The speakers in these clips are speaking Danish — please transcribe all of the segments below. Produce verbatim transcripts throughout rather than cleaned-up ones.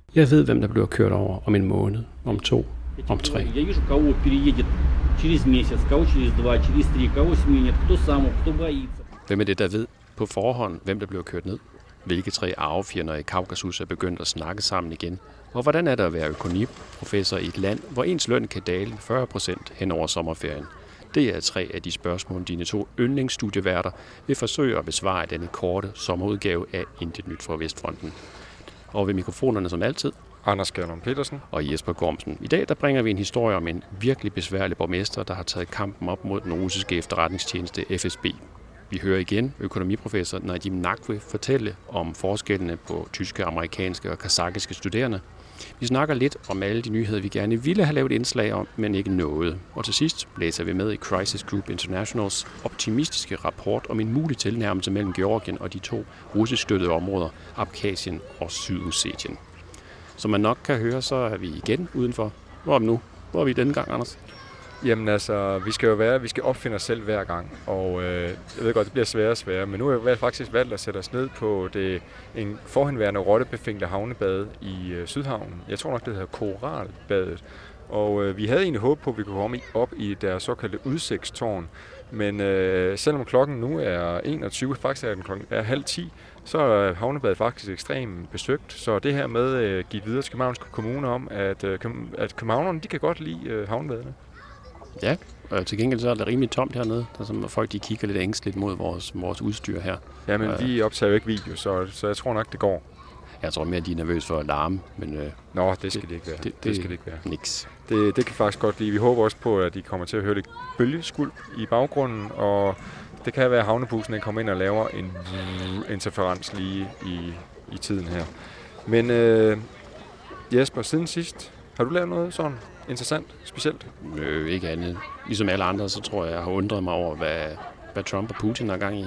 Jeg ved, hvem der bliver kørt over om en måned, om to, om tre. Jeg вижу, кого переедет через месяц, кого через два, через три, кого сменит, кто сам, кто боится. Hvem er det, der ved på forhånd, hvem der bliver kørt ned? Hvilke tre arvefjender i Kaukasus er begyndt at snakke sammen igen? Og hvordan er det at være økonomiprofessor i et land, hvor ens løn kan dale fyrre procent hen over sommerferien? Det er tre af de spørgsmål, dine to yndlingsstudieværter vil forsøge at besvare i denne korte sommerudgave af Intet Nyt fra Vestfronten. Og ved mikrofonerne som altid, Anders Gerlund Petersen og Jesper Gormsen. I dag der bringer vi en historie om en virkelig besværlig borgmester, der har taget kampen op mod den russiske efterretningstjeneste F S B. Vi hører igen økonomiprofessor Nadim Nakvi fortælle om forskellene på tyske, amerikanske og kazakiske studerende. Vi snakker lidt om alle de nyheder, vi gerne ville have lavet indslag om, men ikke nåede. Og til sidst læser vi med i Crisis Group Internationals optimistiske rapport om en mulig tilnærmelse mellem Georgien og de to russisk støttede områder, Abkhazien og Sydossetien. Som man nok kan høre, så er vi igen udenfor. Hvor er vi nu? Hvor er vi denne gang, Anders? Jamen altså, vi skal jo være, vi skal opfinde os selv hver gang, og øh, jeg ved godt, det bliver sværere og sværere, men nu har jeg faktisk valgt at sætte os ned på det en forhenværende rottebefængte havnebade i øh, Sydhavnen. Jeg tror nok, det hedder Koralbadet, og øh, vi havde egentlig håbet på, at vi kunne komme op i deres såkaldte udsigtstårn, men øh, selvom klokken nu er enogtyve, faktisk er den klokken er halv ti, så er havnebadet faktisk ekstremt besøgt, så det her med at øh, give videre til Københavnske Kommune om, at, øh, at københavnerne, de kan godt lide øh, havnebadene. Ja, og til gengæld så er det rimelig tomt hernede. Der er som folk, de kigger lidt ængstligt mod vores, vores udstyr her. Ja, men øh, vi optager jo ikke video, så, så jeg tror nok, det går. Jeg tror mere, at de er nervøse for at larme, men øh, Nå, det skal det, det ikke være. Det, det, det skal det ikke være. Niks. Det, det kan faktisk godt lide. Vi håber også på, at de kommer til at høre lidt bølgeskulp i baggrunden, og det kan være, at havnebussen den kommer ind og laver en interferens lige i, i tiden her. Men øh, Jesper, siden sidst, har du lavet noget sådan interessant, specielt? Øh, ikke andet. Ligesom alle andre, så tror jeg, jeg har undret mig over, hvad, hvad Trump og Putin har gang i.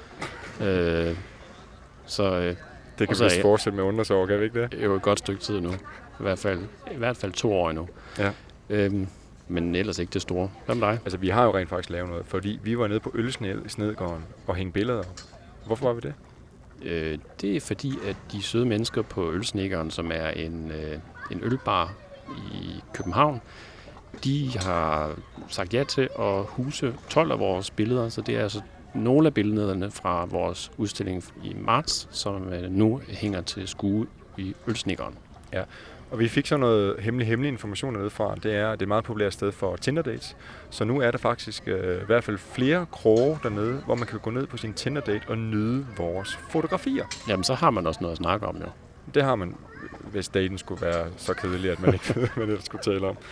Øh, så, øh, det kan vi vist fortsætte med at undre sig over, kan vi ikke det? Det er jo et godt stykke tid nu. I hvert fald, i hvert fald to år endnu. Ja. Øhm, men ellers ikke det store. Hvad med dig? Altså, vi har jo rent faktisk lavet noget, fordi vi var nede på Ølsnedgården og hængte billeder op. Hvorfor var vi det? Øh, det er fordi, at de søde mennesker på Ølsnedgården, som er en, øh, en ølbar i København, de har sagt ja til at huse tolv af vores billeder, så det er altså nogle af billederne fra vores udstilling i marts, som nu hænger til skue i Ølsnedgården. Ja, og vi fik så noget hemmelig, hemmelig information dernede fra. Det er, det er et meget populært sted for Tinder dates. Så nu er der faktisk øh, i hvert fald flere kroge dernede, hvor man kan gå ned på sin Tinder date og nyde vores fotografier. Jamen, så har man også noget at snakke om, jo. Det har man, hvis daten skulle være så kedelig, at man ikke ved, hvad det skulle tale om.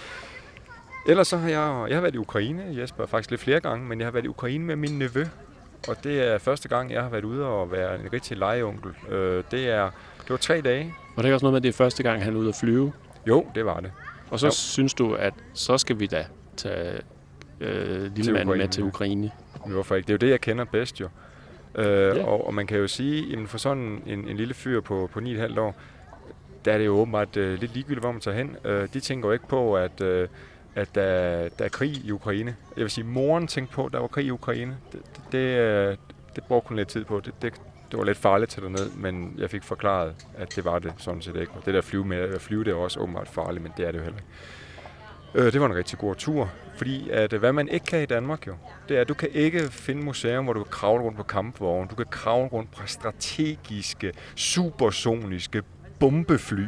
Ellers så har jeg, jeg har været i Ukraine, Jesper, faktisk lidt flere gange, men jeg har været i Ukraine med min nevø. Og det er første gang, jeg har været ude og være en rigtig legeonkel. Øh, det, er, det var tre dage. Og det er også noget med, at det er første gang, han er ude at flyve? Jo, det var det. Og så jo. Synes du, at så skal vi da tage øh, lille manden med til Ukraine? Men hvorfor ikke? Det er jo det, jeg kender bedst jo. Øh, ja. og, og man kan jo sige, at for sådan en, en lille fyr på, på ni komma fem år, der er det jo åbenbart øh, lidt ligegyldigt, hvor man tager hen. Øh, de tænker jo ikke på, at... Øh, at der, der er krig i Ukraine. Jeg vil sige, moren tænkte på, at der var krig i Ukraine. Det, det, det, det brugte hun lidt tid på. Det, det, det var lidt farligt til derned, men jeg fik forklaret, at det var det sådan set ikke. Og det der flyve med, at flyve, det er også åbenbart farligt, men det er det jo heller ikke. Øh, det var en rigtig god tur, fordi at, hvad man ikke kan i Danmark jo, det er, at du kan ikke finde museum, hvor du kan kravle rundt på kampvogne. Du kan kravle rundt på strategiske, supersoniske bombefly.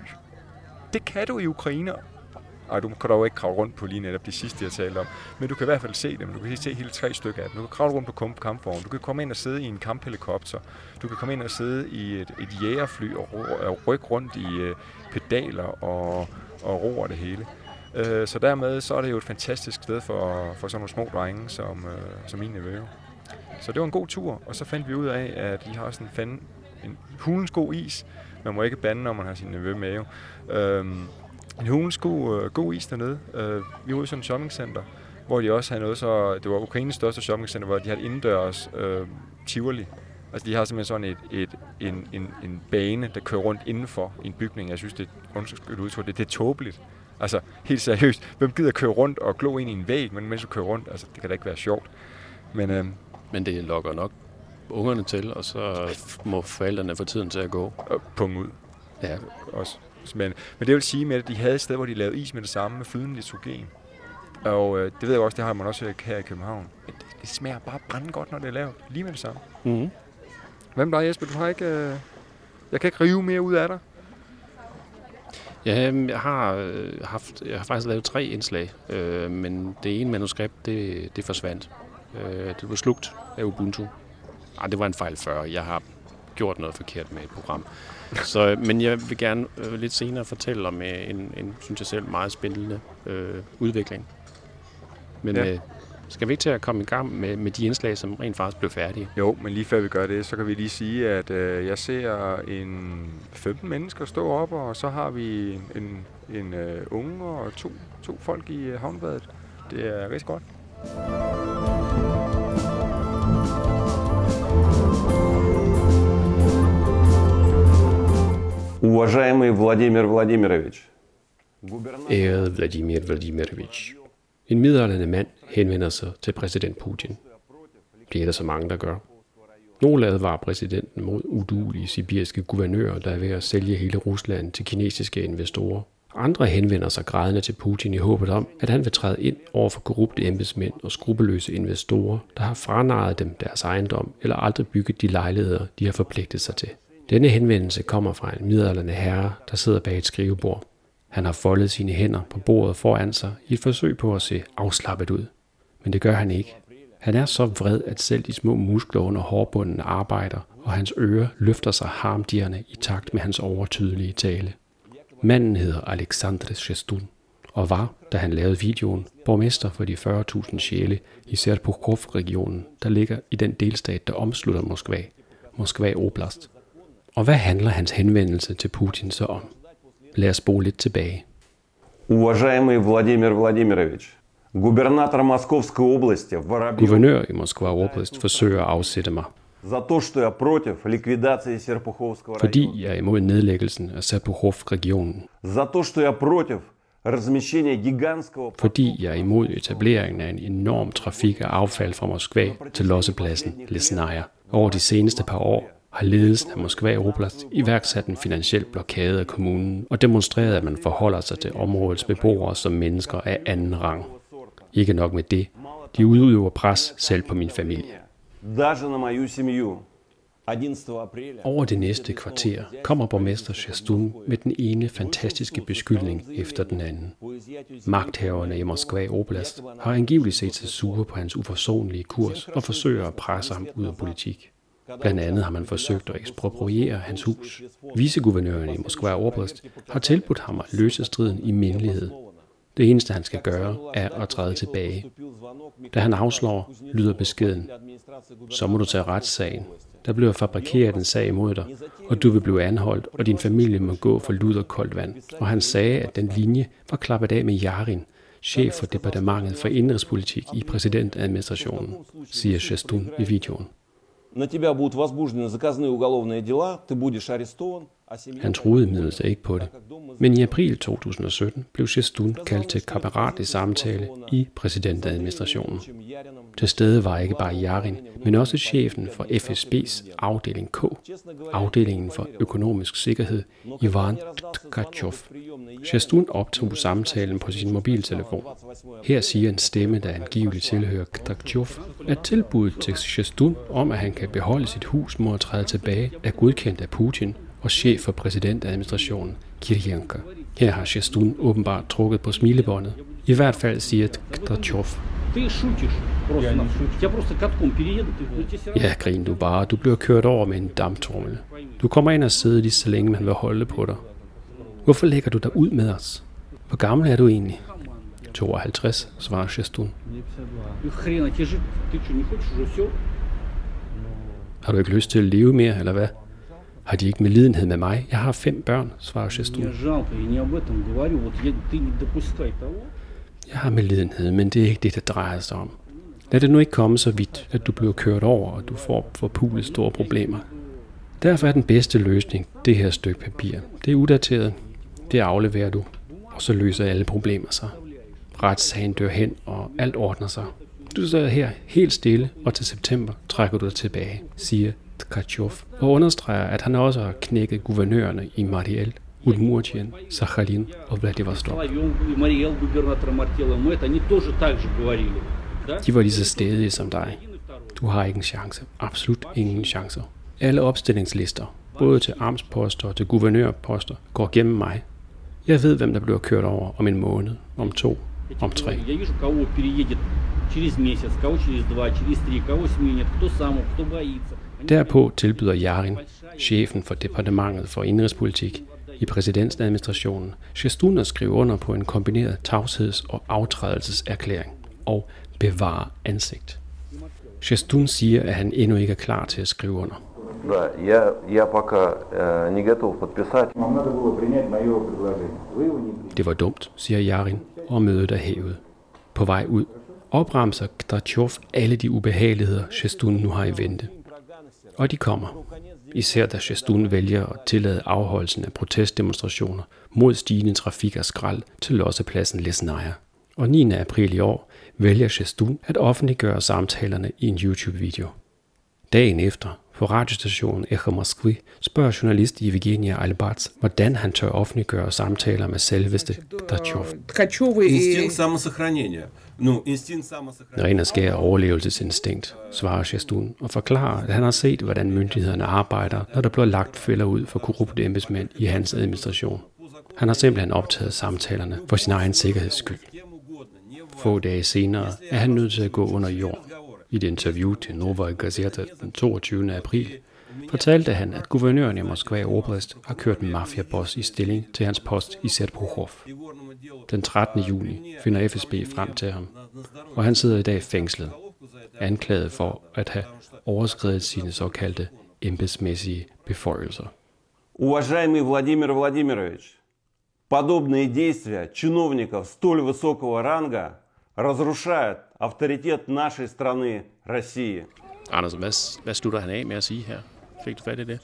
Det kan du i Ukraine. Ej, du kan dog ikke kravle rundt på lige netop de sidste, jeg talte om. Men du kan i hvert fald se dem. Du kan se hele tre stykker af dem. Du kan kravle rundt på kampvogn. Du kan komme ind og sidde i en kamphelikopter. Du kan komme ind og sidde i et, et jægerfly og, og rykke rundt i uh, pedaler og, og ro og det hele. Uh, så dermed så er det jo et fantastisk sted for, for sådan nogle små drenge, som, uh, som min nevø. Så det var en god tur. Og så fandt vi ud af, at de har sådan en, en hulens god is. Man må ikke bande, når man har sin nevø med jo. Uh, En hulens god, uh, god is dernede. Uh, vi var i sådan et shoppingcenter, hvor de også havde noget så... Det var Ukraines største shoppingcenter, hvor de havde et indendørs uh, Tivoli. Altså, de har simpelthen sådan et, et, en, en, en bane, der kører rundt indenfor i en bygning. Jeg synes, det er undskyld udtryk, det, det er tåbeligt. Altså, helt seriøst. Hvem gider køre rundt og glo ind i en væg, men mens du kører rundt? Altså, det kan da ikke være sjovt. Men, uh, men det lokker nok ungerne til, og så må forældrene få tiden til at gå. Og punge ud. Ja. Også. Men, men det vil sige med, at de havde et sted, hvor de lavede is med det samme med flydende nitrogen. Og øh, det ved jeg også, det har man også her i København. Men det, det smager bare brænde godt, når det er lavet. Lige med det samme. Mm-hmm. Hvad med dig, Jesper? Du har ikke... Øh, jeg kan ikke rive mere ud af dig. Ja, jeg har øh, haft, jeg har faktisk lavet tre indslag, øh, men det ene manuskript, det, det forsvandt. Øh, det blev slugt af Ubuntu. Ej, det var en fejl før. Jeg har gjort noget forkert med et program. Så, men jeg vil gerne øh, lidt senere fortælle om øh, en, en, synes jeg selv, meget spændende øh, udvikling. Men ja. øh, skal vi ikke til at komme i gang med, med de indslag, som rent faktisk blev færdige? Jo, men lige før vi gør det, så kan vi lige sige, at øh, jeg ser en femten mennesker stå op, og så har vi en, en øh, unge og to, to folk i øh, havnebadet. Det er rigtig godt. Уважаемый Владимир Владимирович. Ærede Vladimir Vladimirovich. En midaldrende mand henvender sig til præsident Putin. Det er der så mange, der gør. Nogle advarer præsidenten mod uduelige sibiriske guvernører, der er ved at sælge hele Rusland til kinesiske investorer. Andre henvender sig grædende til Putin i håbet om, at han vil træde ind over for korrupte embedsmænd og skrupelløse investorer, der har franejet dem deres ejendom eller aldrig bygget de lejligheder, de har forpligtet sig til. Denne henvendelse kommer fra en midaldrende herre, der sidder bag et skrivebord. Han har foldet sine hænder på bordet foran sig i et forsøg på at se afslappet ud. Men det gør han ikke. Han er så vred, at selv de små muskler under hårbunden arbejder, og hans ører løfter sig harmdirrende i takt med hans overtydelige tale. Manden hedder Alexandre Shestun, og var, da han lavede videoen, borgmester for de fyrre tusind sjæle i Serpukhov-regionen, der ligger i den delstat, der omslutter Moskva, Moskva Oblast. Og hvad handler hans henvendelse til Putin så om? Lad os spole lidt tilbage. Уважаемый Владимир Владимирович, губернатор Московской области Воробьев. Guvernør i Moskva Oblast forsøger at afsætte mig. За то, что я против ликвидации Серпуховского района. Fordi jeg er imod nedlæggelsen af Serpukhov-regionen. За то, что я против размещения гигантского. Fordi jeg er imod etableringen af en enorm trafik af affald fra Moskva til lossepladsen Lesnaya. Over de seneste par år har ledelsen af Moskva Oblast iværksat en finansiel blokade af kommunen og demonstreret, at man forholder sig til områdets beboere som mennesker af anden rang. Ikke nok med det. De udøver pres selv på min familie. Даже на мою семью. Over det næste kvarter kommer borgmester Shestun med den ene fantastiske beskyldning efter den anden. Magthaverne i Moskva Oblast har angiveligt set sig sure på hans uforsonlige kurs og forsøger at presse ham ud af politik. Blandt andet har man forsøgt at ekspropriere hans hus. Viceguvernøren i Moskva Oblast har tilbudt ham at løse striden i mindelighed. Det eneste, han skal gøre, er at træde tilbage. Da han afslår, lyder beskeden: så må du tage retssagen. Der bliver fabrikeret en sag imod dig, og du vil blive anholdt, og din familie må gå for lud og koldt vand. Og han sagde, at den linje var klappet af med Yarin, chef for departementet for indrigspolitik i præsidentadministrationen, siger Shestun i videoen. На тебя будут возбуждены заказные уголовные дела, ты будешь арестован. Han troede imidlertid ikke på det. Men i april to tusind og sytten blev Shestun kaldt til kammeratlig samtale i præsidentadministrationen. Til stede var ikke bare Yarin, men også chefen for F S B's afdeling K, afdelingen for økonomisk sikkerhed, Ivan Tkachov. Shestun optog samtalen på sin mobiltelefon. Her siger en stemme, der angiveligt tilhører Tkachov, at tilbuddet til Shestun om, at han kan beholde sit hus mod at træde tilbage, er godkendt af Putin og chef for præsidentadministrationen, Kirienko. Her har Shestun åbenbart trukket på smilebåndet. I hvert fald siger Tkachov. Ja, grin du bare. Du bliver kørt over med en damptrommel. Du kommer ind og sidder lige så længe man vil holde på dig. Hvorfor lægger du dig ud med os? Hvor gammel er du egentlig? tooghalvtreds, svarer Shestun. Har du ikke lyst til at leve mere, eller hvad? Har de ikke medlidenhed med mig? Jeg har fem børn, svarer Shestun. Jeg har medlidenhed, men det er ikke det, der drejer sig om. Lad det nu ikke komme så vidt, at du bliver kørt over, og du får forpulet store problemer. Derfor er den bedste løsning det her stykke papir. Det er udateret. Det afleverer du, og så løser alle problemer sig. Retssagen dør hen, og alt ordner sig. Du sidder her helt stille, og til september trækker du dig tilbage, siger Tkachov, og understreger, at han også har knækket guvernørerne i Mariel Udmurtien, Sakhalin og Vladivostok. De var lige så stedige som dig. Du har ikke en chance. Absolut ingen chancer. Alle opstillingslister, både til amtsposter og til guvernørposter, går gennem mig. Jeg ved, hvem der bliver kørt over om en måned, om to, om tre. Derpå tilbyder Yarin, chefen for departementet for indrigspolitik i præsidentadministrationen, Shestuun at skrive under på en kombineret tavsheds- og aftrædelseserklæring og bevare ansigt. Shestuun siger, at han endnu ikke er klar til at skrive under. Да, я, я пока э, не готов подписать. Вам надо было принять моё предложение. Вы его не приняли. Det var dumt, siger Yarin, og mødet er hævet. På vej ud opremser Gdrachov alle de ubehageligheder, Shestuun nu har i vente. Og de kommer. Især da Shestuun vælger at tillade afholdelsen af protestdemonstrationer mod stigende trafik og skrald til lossepladsen Lesnaya. Og niende april i år vælger Shestuun at offentliggøre samtalerne i en YouTube-video. Dagen efter, på radiostationen Echo Moskvy, spørger journalist Evgenia Albats, hvordan han tør offentliggøre samtaler med selveste Gdrachov. Instinkt samosохранения. Ну, instinkt samosохранения. Ren og skær overlevelsesinstinkt, svarer Shestuun og forklarer, at han har set, hvordan myndighederne arbejder, når der bliver lagt fælder ud for korrupte embedsmænd i hans administration. Han har simpelthen optaget samtalerne for sin egen sikkerheds skyld. Få dage senere er han nødt til at gå under jord. I et interview til Novaya Gazeta den toogtyvende april fortalte han, at guvernøren i Moskva Oblast har kørt en mafiaboss i stilling til hans post i Serpukhov. Den trettende juni finder F S B frem til ham, og han sidder i dag fængslet, anklaget for at have overskredet sine såkaldte embedsmæssige beføjelser. Уважаемый Владимир Владимирович, подобные действия чиновников столь высокого ранга разрушают авторитет нашей страны России. Anders, hvad, hvad slutter han af med at sige her? Fik du fat i det?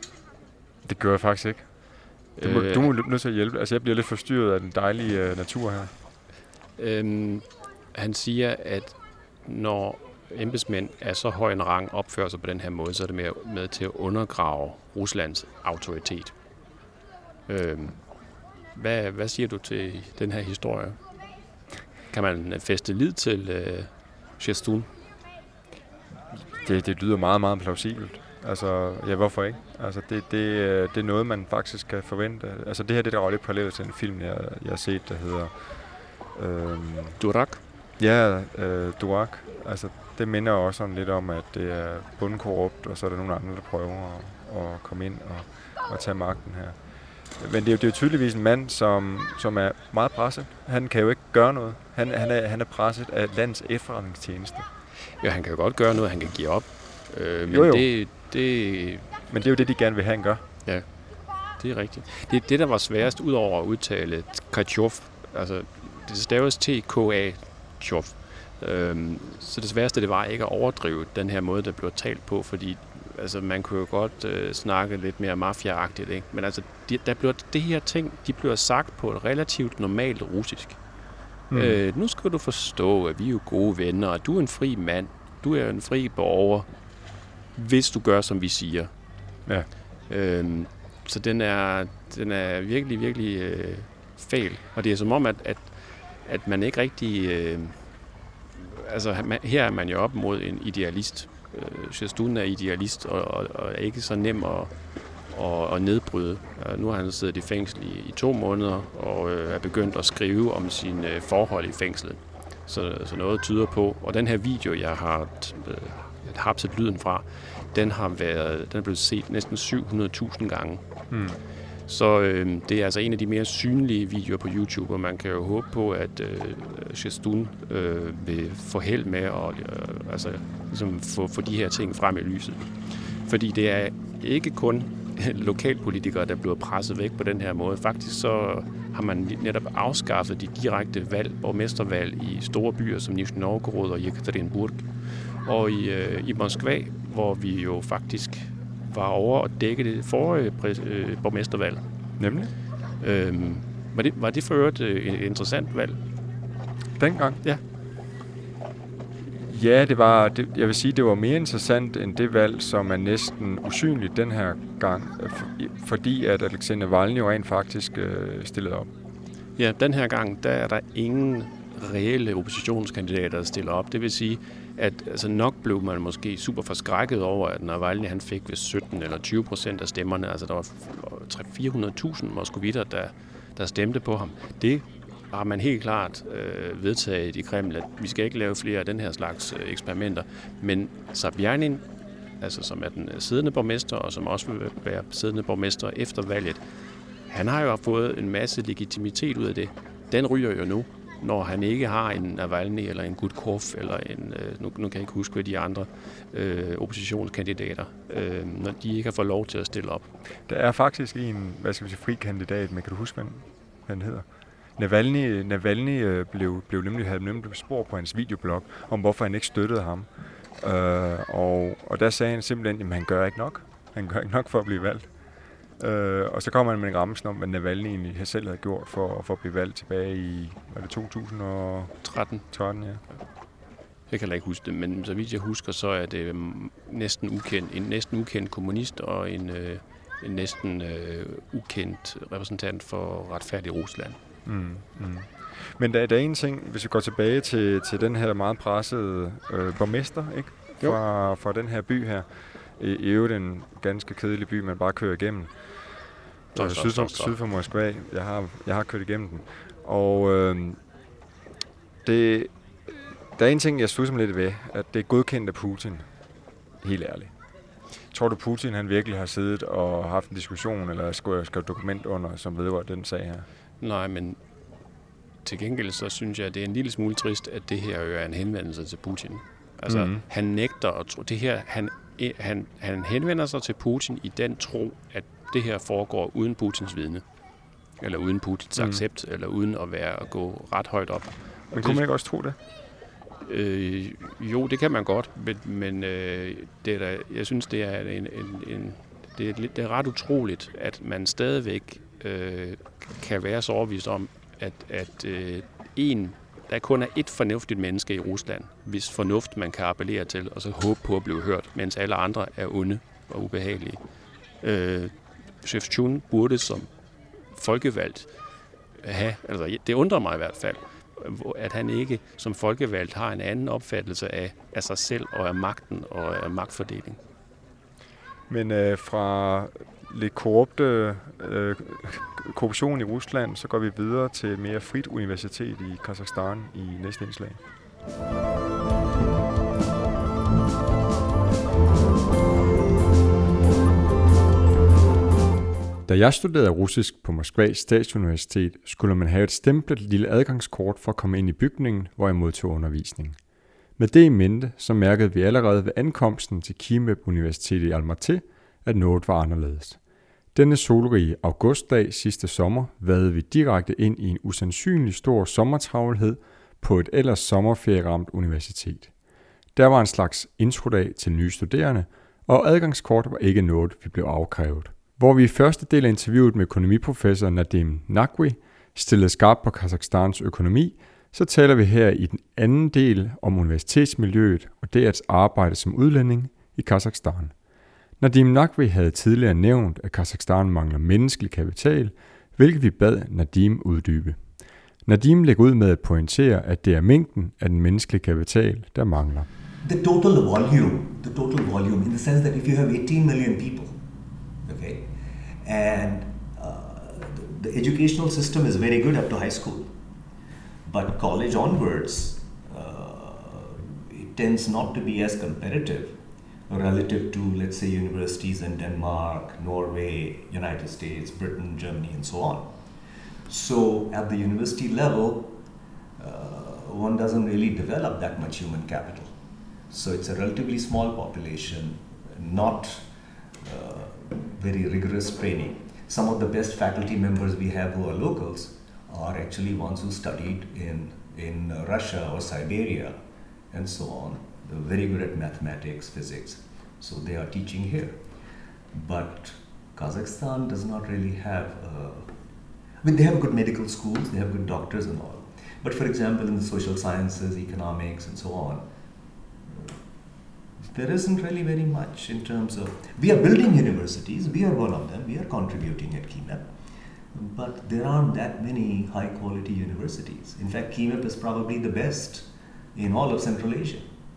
Det gør jeg faktisk ikke. Du må, øh, du må nødt til at hjælpe. Altså, jeg bliver lidt forstyrret af den dejlige uh, natur her. Øhm, han siger, at når embedsmænd af så høj en rang opfører sig på den her måde, så er det med, med til at undergrave Ruslands autoritet. Øhm, hvad, hvad siger du til den her historie? Kan man fæste lid til øh, Shestuun? Det, det lyder meget, meget plausibelt. Altså, ja, hvorfor ikke? Altså, det, det, det er noget, man faktisk kan forvente. Altså, det her, det der er lidt parallelt til en film, jeg, jeg har set, der hedder... Øhm, Durak? Ja, øh, Durak. Altså, det minder også sådan lidt om, at det er bundkorrupt, og så er der nogle andre, der prøver at, at komme ind og, og tage magten her. Men det er jo, det er jo tydeligvis en mand, som, som er meget presset. Han kan jo ikke gøre noget. Han, han, er, han er presset af landets efterretningstjeneste. Ja, han kan jo godt gøre noget, han kan give op. Øh, men jo, jo. Det, det... Men det er jo det, de gerne vil have, han gør. Ja, det er rigtigt. Det er det, der var sværest, udover at udtale Gdrachov. Altså, det staves T K A Chov. Øhm, så det sværeste, det var ikke at overdrive den her måde, der blev talt på, fordi altså, man kunne jo godt øh, snakke lidt mere mafia-agtigt, ikke? Men altså, de, der blev, det her ting, de bliver sagt på et relativt normalt russisk. Mm. Øh, nu skal du forstå, at vi er jo gode venner, og du er en fri mand, du er en fri borger, hvis du gør, som vi siger. Ja. Øhm, så den er, den er virkelig, virkelig øh, fejl. Og det er som om, at, at, at man ikke rigtig... Øh, altså, man, her er man jo op mod en idealist. Øh, Shestuun er idealist og, og, og er ikke så nem at, at, at nedbryde. Uh, nu har han siddet i fængsel i, i to måneder og øh, er begyndt at skrive om sine øh, forhold i fængslet. Så, så noget tyder på. Og den her video, jeg har øh, hapset lyden fra, den har været, den er blevet set næsten syv hundrede tusind gange. Hmm. Så øh, det er altså en af de mere synlige videoer på YouTube, og man kan jo håbe på, at øh, Shestuun øh, vil få held med at øh, altså, ligesom få, få de her ting frem i lyset. Fordi det er ikke kun lokalpolitikere, der bliver presset væk på den her måde. Faktisk så har man netop afskaffet de direkte valg, borgmestervalg i store byer som Nizhny Novgorod og Yekaterinburg. Og i, øh, i Moskva, hvor vi jo faktisk var over og dække det forrige øh, borgmestervalg. Nemlig? Øhm, var, det, var det for øvrigt et interessant valg? Dengang? Ja. Ja, det var, det, jeg vil sige, det var mere interessant end det valg, som er næsten usynligt den her gang, for, fordi at Alexej Navalny jo rent faktisk øh, stillede op. Ja, den her gang, der er der ingen reelle oppositionskandidater, der stiller op. Det vil sige, at altså nok blev man måske super forskrækket over, at Navalny han fik ved sytten eller tyve procent af stemmerne. Altså der var tre hundrede til fire hundrede tusind moskovitter, der, der stemte på ham. Det har man helt klart øh, vedtaget i Kreml, at vi skal ikke lave flere af den her slags øh, eksperimenter. Men Sobjanin, altså som er den siddende borgmester, og som også vil være siddende borgmester efter valget, han har jo fået en masse legitimitet ud af det. Den ryger jo nu, når han ikke har en Navalny eller en Gudkov, eller en, øh, nu, nu kan jeg ikke huske, hvad de andre øh, oppositionskandidater, øh, når de ikke har fået lov til at stille op. Der er faktisk en, hvad skal vi sige, fri kandidat, men kan du huske, hvad han hedder? Navalny, Navalny blev, blev nemlig, havde nemlig spor på hans videoblog, om hvorfor han ikke støttede ham. Øh, og, og der sagde han simpelthen, at han gør ikke nok. Han gør ikke nok for at blive valgt. Øh, og så kommer han med en ramsen om, hvad Navalny egentlig selv havde gjort for, for at blive valgt tilbage i, var det to tusind og tretten? tretten, ja. Jeg kan da ikke huske det, men så vidt jeg husker, så er det næsten ukendt, en næsten ukendt kommunist og en, øh, en næsten øh, ukendt repræsentant for Retfærdig Rusland. Mm, mm. Men der, der er en ting, hvis vi går tilbage til, til den her meget pressede øh, borgmester, ikke? Fra, fra den her by her. I, i øvrigt en ganske kedelig by, man bare kører igennem. Stop, stop, syd, stop, stop. syd for Moskva. Jeg har, jeg har kørt igennem den. Og øh, det, der er en ting, jeg synes lidt ved, at det er godkendt af Putin. Helt ærligt. Tror du, Putin han virkelig har siddet og haft en diskussion, eller skulle skrive dokument under, som vedrører den sag her? Nej, men til gengæld så synes jeg, at det er en lille smule trist, at det her jo er en henvendelse til Putin. Altså, mm-hmm. han nægter at tro. Det her, han, han, han henvender sig til Putin i den tro, at det her foregår uden Putins vidne. Eller uden Putins mm. accept, eller uden at være at gå ret højt op. Men det, kunne man ikke også tro det? Øh, jo, det kan man godt, men, men øh, det er der, jeg synes, det er, en, en, en, det, er lidt, det er ret utroligt, at man stadigvæk øh, kan være så overbevist om, at, at øh, en, der kun er ét fornuftigt menneske i Rusland, hvis fornuft man kan appellere til, og så håbe på at blive hørt, mens alle andre er onde og ubehagelige. Øh, Shevchun burde som folkevalgt have, altså det undrer mig i hvert fald, at han ikke som folkevalgt har en anden opfattelse af, af sig selv og af magten og af magtfordeling. Men øh, fra lidt korrupte øh, korruption i Rusland, så går vi videre til et mere frit universitet i Kazakhstan i næste indslag. Da jeg studerede russisk på Moskvas Statsuniversitet, skulle man have et stemplet lille adgangskort for at komme ind i bygningen, hvor jeg modtog undervisning. Med det i mente, så mærkede vi allerede ved ankomsten til Kiev Universitet i Almaty, at noget var anderledes. Denne solrige augustdag sidste sommer vadede vi direkte ind i en usandsynlig stor sommertravlhed på et ellers sommerferieramt universitet. Der var en slags introdag til nye studerende, og adgangskort var ikke noget, vi blev afkrævet. Hvor vi i første del af interviewet med økonomiprofessor Nadim Naqvi stillede skarpt på Kazakhstans økonomi, så taler vi her i den anden del om universitetsmiljøet og det at arbejde som udlænding i Kazakhstan. Nadim Naqvi havde tidligere nævnt, at Kazakhstan mangler menneskelig kapital, hvilket vi bad Nadim uddybe. Nadim lægger ud med at pointere, at det er mængden af den menneskelige kapital, der mangler. The total volume, the total volume, in the sense that if you have eighteen million people, okay, and uh, the educational system is very good up to high school, but college onwards, uh, it tends not to be as competitive relative to, let's say, universities in Denmark, Norway, United States, Britain, Germany, and so on. So at the university level, uh, one doesn't really develop that much human capital. So it's a relatively small population, not uh, very rigorous training. Some of the best faculty members we have who are locals are actually ones who studied in, in Russia or Siberia and so on. They're very good at mathematics, physics, so they are teaching here. But Kazakhstan does not really have, uh, I mean, they have good medical schools, they have good doctors and all. But for example, in the social sciences, economics and so on, There isn't really very much in terms of, we are building universities, we are one of them, we are contributing at K I M E P, but there aren't that many high quality universities. In fact, K I M E P is probably the best in all of Central Asia.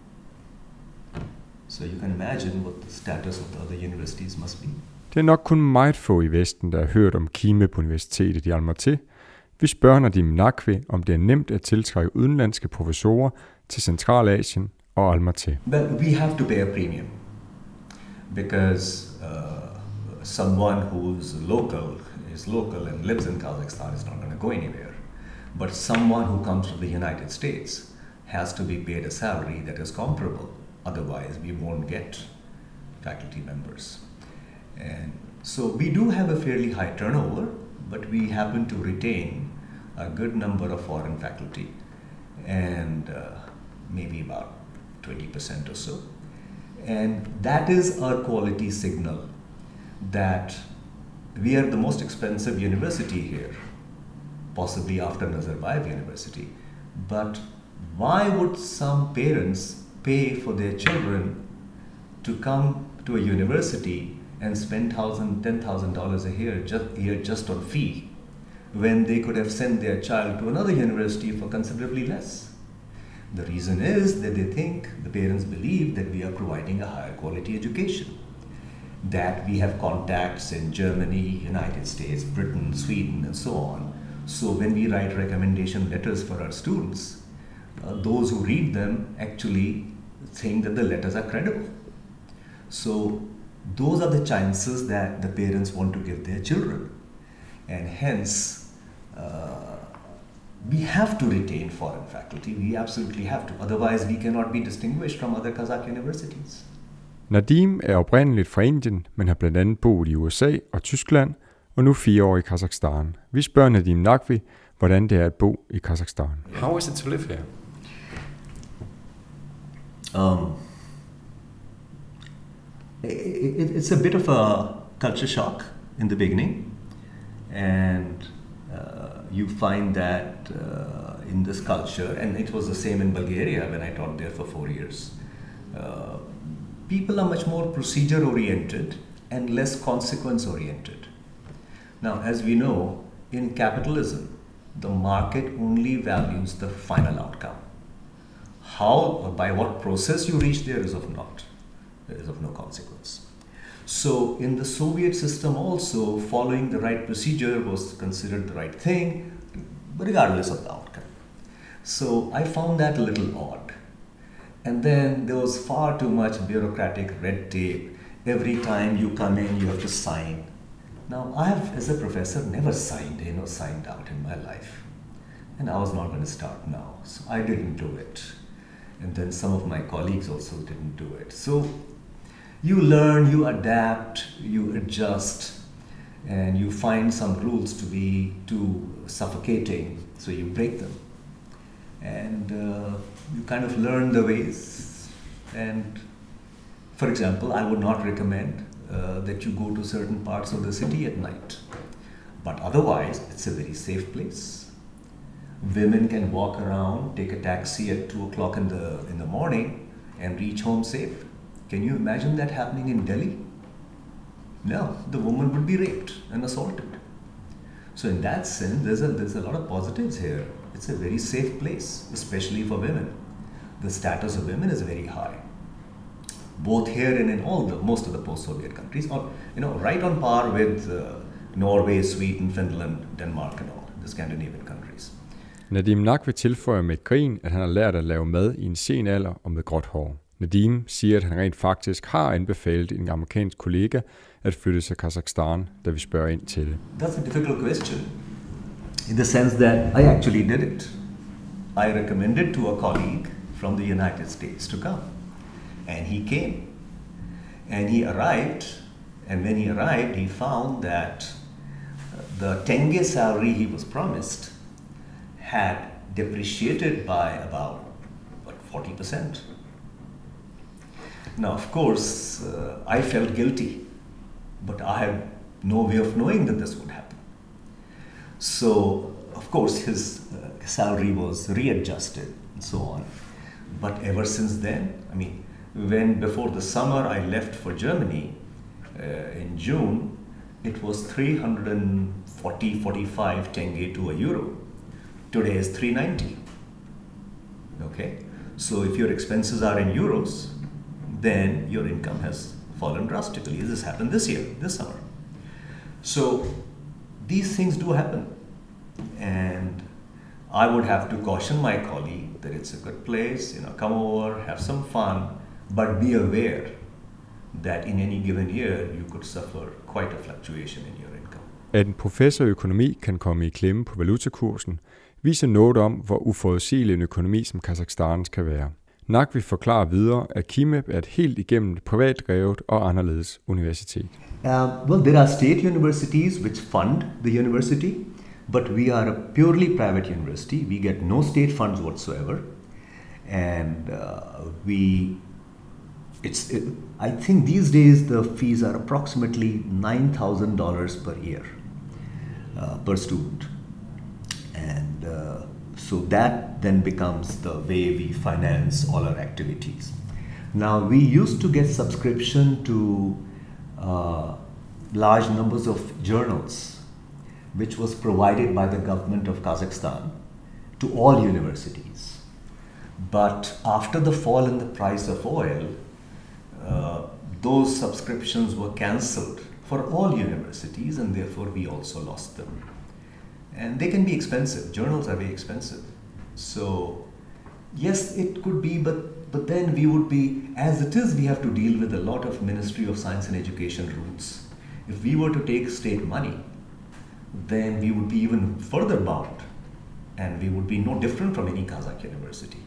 So you can imagine what the status of the other universities must be. Det er nok kun meget få i Vesten, der har hørt om K I M E P Universitetet i Almaty. Vi spørger Nadim Naqvi, om det er nemt at tiltrække udenlandske professorer til Centralasien og Almaty. Well, we have to pay a premium because uh, someone who's local is local and lives in Kazakhstan is not going to go anywhere. But someone who comes from the United States has to be paid a salary that is comparable. Otherwise, we won't get faculty members. And so we do have a fairly high turnover, but we happen to retain a good number of foreign faculty, and uh, maybe about twenty percent or so. And that is our quality signal that we are the most expensive university here, possibly after Nazarbayev University. But why would some parents pay for their children to come to a university and spend ten thousand dollars a year just, year just on fee, when they could have sent their child to another university for considerably less? The reason is that they think, the parents believe that we are providing a higher quality education, that we have contacts in Germany, United States, Britain, Sweden, and so on. So when we write recommendation letters for our students, uh, those who read them actually think that the letters are credible. So those are the chances that the parents want to give their children. And hence, uh, we have to retain foreign faculty. We absolutely have to. Otherwise, we cannot be distinguished from other Kazakh universities. Nadim er oprindeligt fra Indien, men har blandt andet boet i U S A og Tyskland, og nu fire år i Kazakhstan. Vi spørger Nadim Naqvi, hvordan det er at bo i Kazakhstan. How is it to live here? Um, it, it's a bit of a culture shock in the beginning, and uh, you find that uh, in this culture, and it was the same in Bulgaria when I taught there for four years, uh, people are much more procedure oriented and less consequence oriented. Now, as we know, in capitalism, the market only values the final outcome. How or by what process you reach there is of not, is of no consequence. So in the Soviet system also, following the right procedure was considered the right thing, regardless of the outcome. So I found that a little odd. And then there was far too much bureaucratic red tape. Every time you come in, you have to sign. Now, I have, as a professor, never signed in or signed out in my life. And I was not going to start now, so I didn't do it. And then some of my colleagues also didn't do it. So you learn, you adapt, you adjust, and you find some rules to be too suffocating, so you break them. And uh, you kind of learn the ways. And for example, I would not recommend uh, that you go to certain parts of the city at night. But otherwise, it's a very safe place. Women can walk around, take a taxi at two o'clock in the, in the morning and reach home safe. Can you imagine that happening in Delhi? No, the woman would be raped and assaulted. So in that sense, there's a, there's a lot of positives here. It's a very safe place, especially for women. The status of women is very high, both here and in all the most of the post-Soviet countries, or you know, right on par with uh, Norway, Sweden, Finland, Denmark, and all the Scandinavian countries. Nadim Naqvi tilføjer med grin, at han har lært at lave mad i en sen alder og med gråt hår. Nadim siger, at han rent faktisk har anbefalet en amerikansk kollega at flytte til Kazakhstan, da vi spørger ind til det. That's a difficult question, in the sense that I actually did it. I recommended to a colleague from the United States to come, and he came, and he arrived, and when he arrived, he found that the tenge salary he was promised had depreciated by about what, forty percent. Now, of course, uh, I felt guilty, but I had no way of knowing that this would happen. So, of course, his uh, salary was readjusted and so on. But ever since then, I mean, when before the summer I left for Germany uh, in June, it was three hundred forty, forty-five tenge to a euro. Today is three ninety. Okay, so if your expenses are in euros, then your income has fallen drastically. This happened this year, this summer. So these things do happen, and I would have to caution my colleague that it's a good place, you know, come over, have some fun, but be aware that in any given year you could suffer quite a fluctuation in your income. At en professor i økonomi kan komme i klemme på valutakursen, viser noget om, hvor uforudsigelig en økonomi som Kazakhstans kan være. Naqvi forklarer videre, at KIMEP er et helt igennem privatdrevet og anderledes universitet. Uh, well, there are state universities which fund the university, but we are a purely private university. We get no state funds whatsoever, and uh, we, it's. It, I think these days the fees are approximately nine thousand dollars per year uh, per student, and uh, so that then becomes the way we finance all our activities. Now, we used to get subscription to uh, large numbers of journals, which was provided by the government of Kazakhstan to all universities. But after the fall in the price of oil, uh, those subscriptions were cancelled for all universities, and therefore we also lost them. And they can be expensive. Journals are very expensive. So, yes, it could be, but, but then we would be, as it is, we have to deal with a lot of Ministry of Science and Education rules. If we were to take state money, then we would be even further bound, and we would be no different from any Kazakh university.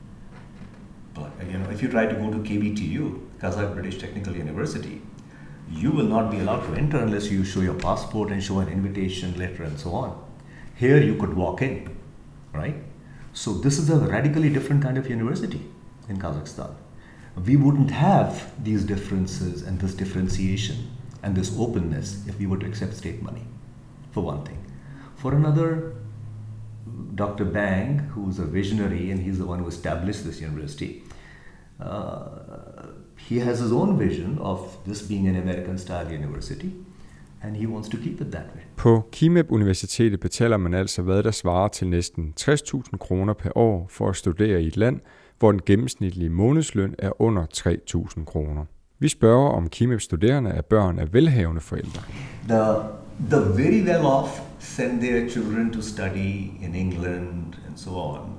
But you know, if you try to go to K B T U, Kazakh British Technical University, you will not be allowed to enter unless you show your passport and show an invitation letter and so on. Here you could walk in, right? So this is a radically different kind of university in Kazakhstan. We wouldn't have these differences and this differentiation and this openness if we were to accept state money, for one thing. For another, Doctor Bang, who's a visionary and he's the one who established this university, uh, he has his own vision of this being an American-style university, and he wants to keep it that way. På KIMEP-universitetet betaler man altså, hvad der svarer til næsten tres tusind kroner per år for at studere i et land, hvor den gennemsnitlige månedsløn er under tre tusind kroner. Vi spørger, om KIMEP-studerende er børn af velhavende forældre. The, the very well off send their children to study in England and so on.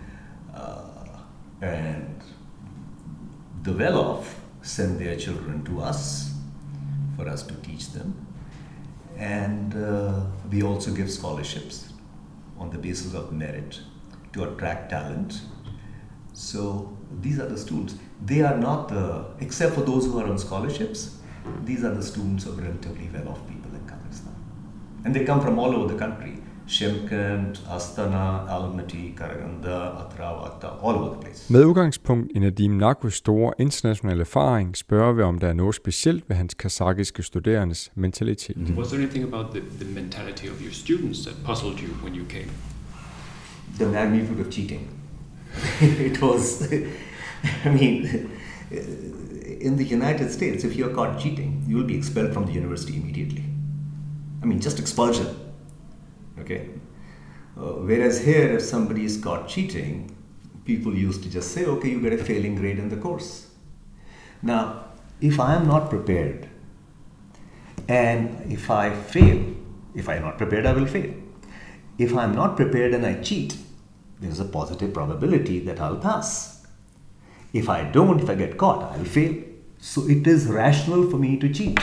Uh, and the well off send their children to us for us to teach them. And uh, we also give scholarships on the basis of merit to attract talent. So these are the students. They are not the, except for those who are on scholarships, these are the students of relatively well-off people in Kazakhstan. And they come from all over the country. Shymkent, Astana, Almaty, Karaganda, Atrau, Akta, all over the place. Med udgangspunkt i Nadim Naqvis store internationale erfaring spørger vi, om der er noget specielt ved hans kazakiske studerendes mentalitet. Mm-hmm. Was there anything about the, the mentality of your students that puzzled you when you came? The magnitude of cheating. It was, I mean, in the United States, if you're caught cheating, you will be expelled from the university immediately. I mean, just expulsion. Okay. Uh, whereas here, if somebody is caught cheating, people used to just say, okay, you get a failing grade in the course. Now, if I am not prepared, and if I fail, if I am not prepared, I will fail. If I am not prepared and I cheat, there's a positive probability that I'll pass. If I don't, if I get caught, I'll fail. So it is rational for me to cheat.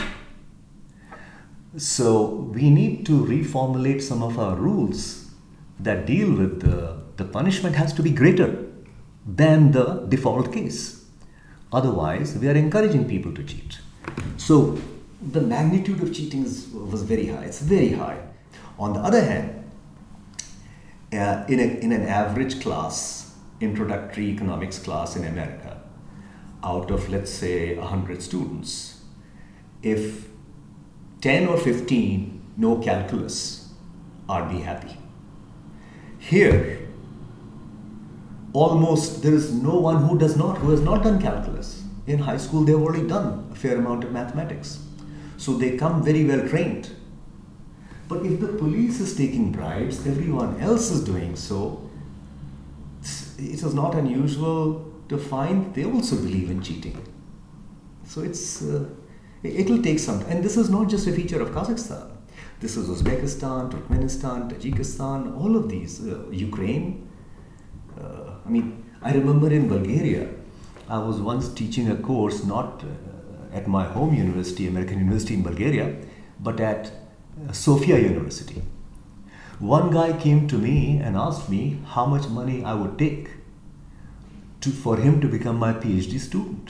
So we need to reformulate some of our rules that deal with the, the punishment has to be greater than the default case. Otherwise, we are encouraging people to cheat. So the magnitude of cheating is, was very high. It's very high. On the other hand, uh, in, a, in an average class, introductory economics class in America, out of, let's say, one hundred students, if ten or fifteen know calculus, I'd be happy. Here, almost there is no one who does not, who has not done calculus. in high school they've already done a fair amount of mathematics. So they come very well trained. But if the police is taking bribes, everyone else is doing so, it is not unusual to find they also believe in cheating. So it's uh, it will take some time. And this is not just a feature of Kazakhstan. This is Uzbekistan, Turkmenistan, Tajikistan, all of these, uh, Ukraine. Uh, I mean, I remember in Bulgaria, I was once teaching a course not uh, at my home university, American University in Bulgaria, but at uh, Sofia University. One guy came to me and asked me how much money I would take to, for him to become my PhD student.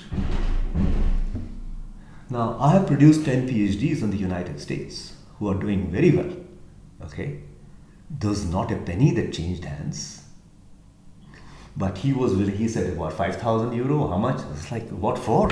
Now, I have produced ten PhDs in the United States who are doing very well. Okay, there's not a penny that changed hands. But he was willing, he said, what, five thousand euro? How much? It's like, what for?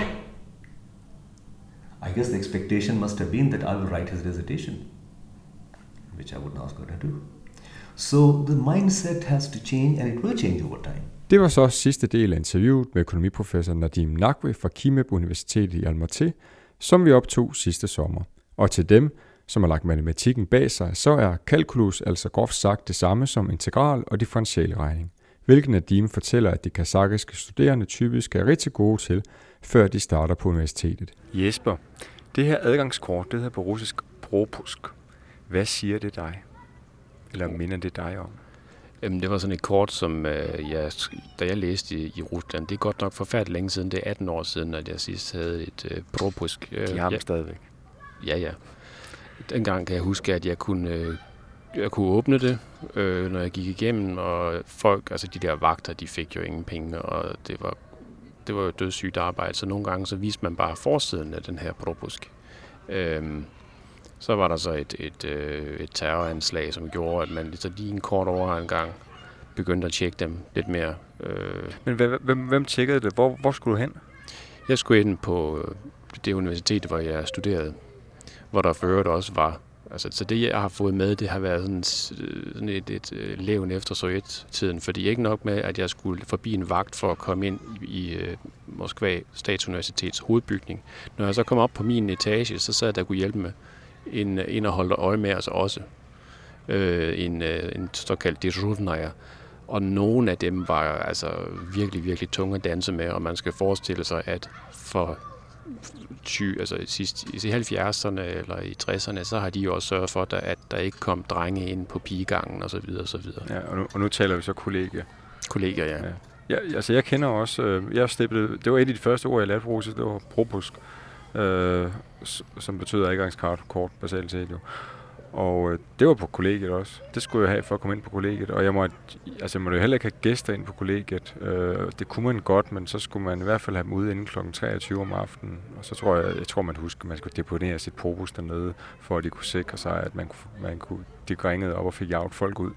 I guess the expectation must have been that I will write his dissertation, which I would not going to do. So the mindset has to change, and it will change over time. Det var så sidste del af interviewet med økonomiprofessor Nadim Naqvi fra Kimeb Universitetet i Almaty, som vi optog sidste sommer. Og til dem, som har lagt matematikken bag sig, så er kalkulus altså groft sagt det samme som integral og differentialregning, hvilket Nadim fortæller, at de kazakiske studerende typisk er rigtig gode til, før de starter på universitetet. Jesper, det her adgangskort, det hedder på russisk propusk. Hvad siger det dig? Eller minder det dig om? Jamen, det var sådan et kort, som øh, jeg, da jeg læste i, i Rusland, det er godt nok forfærdeligt længe siden, det er atten år siden, at jeg sidst havde et øh, propusk. Øh, De har dem ja, stadigvæk. Ja, ja. Dengang kan jeg huske, at jeg kunne, øh, jeg kunne åbne det, øh, når jeg gik igennem, og folk, altså de der vagter, de fik jo ingen penge, og det var, det var jo dødssygt arbejde, så nogle gange så viste man bare forsiden af den her propusk. Øh, Så var der så et, et, et terroranslag, som gjorde, at man så lige en kort over en gang begyndte at tjekke dem lidt mere. Men hvem, hvem tjekkede det? Hvor, hvor skulle du hen? Jeg skulle ind på det universitet, hvor jeg studerede, hvor der for øvrigt også var. Altså, så det, jeg har fået med, det har været sådan, sådan et, et, et levn efter Sovjet-tiden, fordi ikke nok med, at jeg skulle forbi en vagt for at komme ind i, i Moskva Statsuniversitets hovedbygning. Når jeg så kom op på min etage, så sad der kunne hjælpe med en, en at holde øje med os også. Øh, en, en såkaldt dejurnaja. Og nogle af dem var altså virkelig, virkelig tunge at danse med, og man skal forestille sig, at for ty, altså sidst, i halvfjerdserne eller i tresserne, så har de jo også sørget for, at der ikke kom drenge ind på pigegangen osv. osv. Ja, og nu, og nu taler vi så kollegier. Kollegier, ja. ja. Ja, altså jeg kender også, øh, jeg steppede, det var et af de første ord, jeg lærte på russisk, det var propusk, øh, som betyder adgangskort, kort basalt set jo. Og øh, det var på kollegiet også. Det skulle jeg have for at komme ind på kollegiet, og jeg måtte, altså jeg måtte jo heller ikke have gæster ind på kollegiet. Øh, det kunne man godt, men så skulle man i hvert fald have dem ude inden klokken treogtyve om aftenen. Og så tror jeg, jeg tror man husker, at man skulle deponere sit propus dernede, for at de kunne sikre sig, at man kunne, man kunne de ringede op og fik jaget folk ud.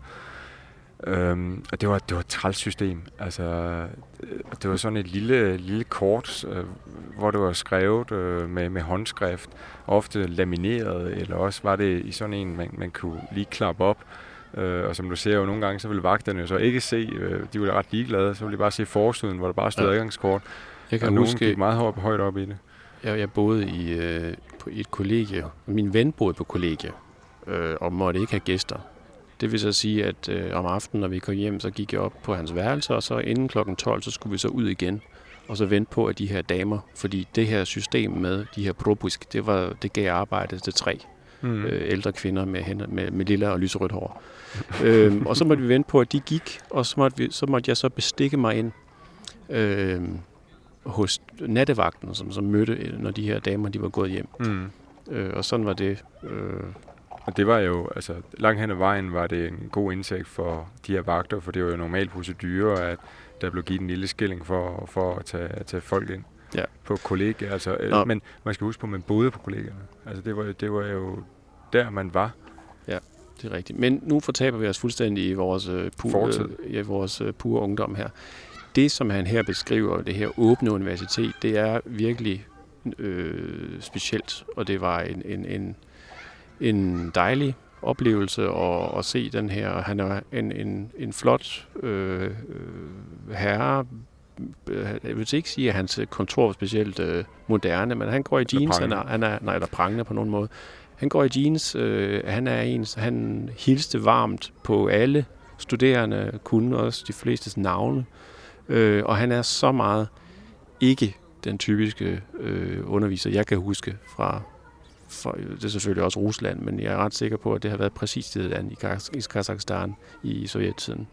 Øhm, og det var, det var et træls system. Altså, det var sådan et lille, lille kort, øh, hvor det var skrevet øh, med, med håndskrift, ofte lamineret, eller også var det i sådan en, man, man kunne lige klappe op. Øh, og som du ser jo nogle gange, så ville vagterne jo så ikke se, øh, de var ret ligeglade, så ville de bare se forsiden, hvor der bare stod ja. adgangskort. Jeg kan og huske, nogen gik meget højt, højt op i det. Jeg, jeg boede i, øh, på et kollegie. Min ven boede på kollegie, øh, og måtte ikke have gæster. Det vil så sige, at øh, om aftenen, når vi kom hjem, så gik jeg op på hans værelse, og så inden klokken tolv, så skulle vi så ud igen, og så vente på, at de her damer, fordi det her system med de her propusk, det, var, det gav arbejde til tre mm. øh, ældre kvinder med, hænder, med, med lilla og lyserødt hår. øhm, og så måtte vi vente på, at de gik, og så måtte, vi, så måtte jeg så bestikke mig ind øh, hos nattevagten, som, som mødte, når de her damer de var gået hjem. Mm. Øh, og sådan var det. Øh, Og det var jo, altså langt hen ad vejen var det en god indsigt for de her vagter, for det var jo normalt procedure, at der blev givet en lille skilling for, for at tage, at tage folk ind ja. på kollegier. Altså, men man skal huske på, at man boede på kollegierne. Altså det var, det var jo der, man var. Ja, det er rigtigt. Men nu fortaber vi os fuldstændig i vores, uh, pure, uh, ja, vores uh, pure ungdom her. Det, som han her beskriver, det her åbne universitet, det er virkelig øh, specielt, og det var en, en, en en dejlig oplevelse at, at se den her. Han er en, en, en flot øh, herre, jeg vil ikke sige, at hans kontor er specielt øh, moderne, men han går i jeans, han er, han er, nej, eller prangende på nogen måde. Han går i jeans, øh, han er en, han hilste varmt på alle studerende, kunne også de flestes navne, øh, og han er så meget ikke den typiske øh, underviser, jeg kan huske fra, fra, det er selvfølgelig også Rusland, men jeg er ret sikker på, at det har været præcis det land i, i Kazakhstan i sovjettiden.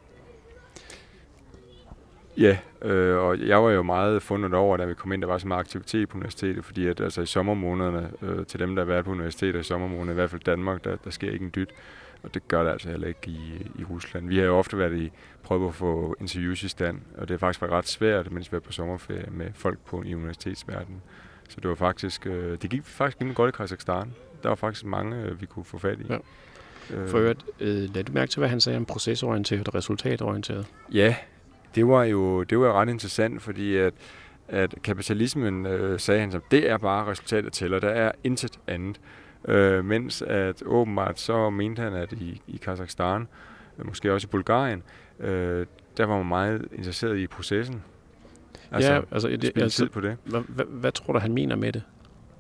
Ja, øh, og jeg var jo meget fundet over, da vi kom ind, der var så meget aktivitet på universitetet, fordi at, altså, i sommermånederne, øh, til dem, der har været på universitetet i sommermånederne, i hvert fald Danmark, der, der sker ikke en dyt, og det gør det altså heller ikke i, i Rusland. Vi har jo ofte været i prøve at få interviews i stand, og det har faktisk været ret svært, mens vi var på sommerferie med folk på i universitetsverdenen. Så det var faktisk, øh, det gik faktisk rimelig godt i Kazakhstan. Der var faktisk mange, øh, vi kunne få fat i. Ja. For øvrigt, øh, lad du mærke til, hvad han sagde om procesorienteret og resultatorienteret? Ja, det var jo det var jo ret interessant, fordi at, at kapitalismen, øh, sagde han, som det er bare resultatet, der tæller. Der er intet andet. Øh, mens at åbenbart så mente han, at i, i Kazakhstan, øh, måske også i Bulgarien, øh, der var man meget interesseret i processen. Altså, ja, altså, det, spille altså tid på det. Hvad, hvad, hvad tror du, han mener med det?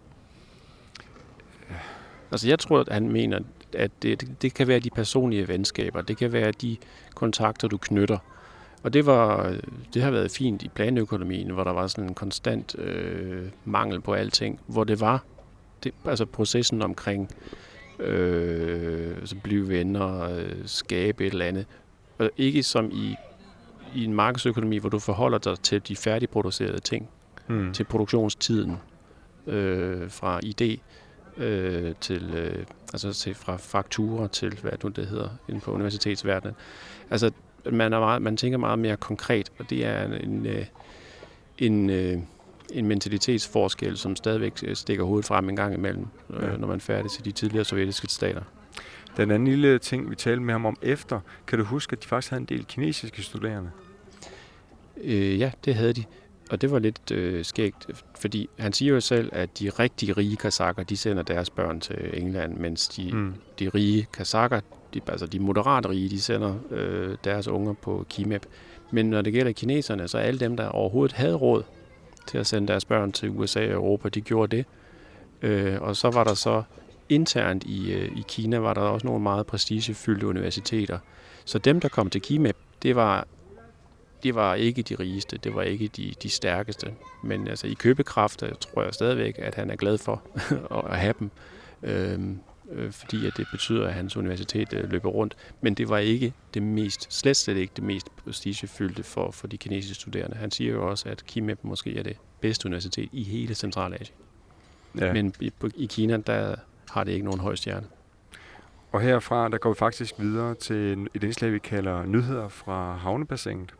Altså, jeg tror, at han mener, at det, det, det kan være de personlige venskaber, det kan være de kontakter, du knytter. Og det var, det har været fint i planøkonomien, hvor der var sådan en konstant øh, mangel på alting, hvor det var det, altså processen omkring øh, altså blive venner, øh, skabe et eller andet. Og ikke som i, i en markedsøkonomi, hvor du forholder dig til de færdigproducerede ting, hmm. til produktionstiden, øh, fra idé øh, til, øh, altså til fra fakturer til, hvad nu det hedder, inde på universitetsverdenen. Altså, man, er meget, man tænker meget mere konkret, og det er en, en, en, en mentalitetsforskel, som stadigvæk stikker hovedet frem en gang imellem, ja. når man er færdig til de tidligere sovjetiske stater. Den anden lille ting, vi talte med ham om efter, kan du huske, at de faktisk havde en del kinesiske studerende? Øh, ja, det havde de. Og det var lidt øh, skægt, fordi han siger jo selv, at de rigtig rige kazakker, de sender deres børn til England, mens de, mm. de rige kazakker, de, altså de moderat rige, de sender øh, deres unger på Kimep. Men når det gælder kineserne, så alle dem, der overhovedet havde råd til at sende deres børn til U S A og Europa, de gjorde det. Øh, og så var der så internt i, øh, i Kina, var der også nogle meget prestigefyldte universiteter. Så dem, der kom til Kimep, det var... Det var ikke de rigeste, det var ikke de, de stærkeste. Men altså, i købekraft tror jeg stadigvæk, at han er glad for at have dem. Øhm, øh, fordi at det betyder, at hans universitet øh, løber rundt. Men det var ikke det mest, slet slet ikke det mest prestigefyldte for, for de kinesiske studerende. Han siger jo også, at Kimep måske er det bedste universitet i hele Centralasien. Ja. Men i, i Kina, der har det ikke nogen høj stjerne. Og herfra, der går vi faktisk videre til et indslag, vi kalder Nyheder fra Havnebassinet.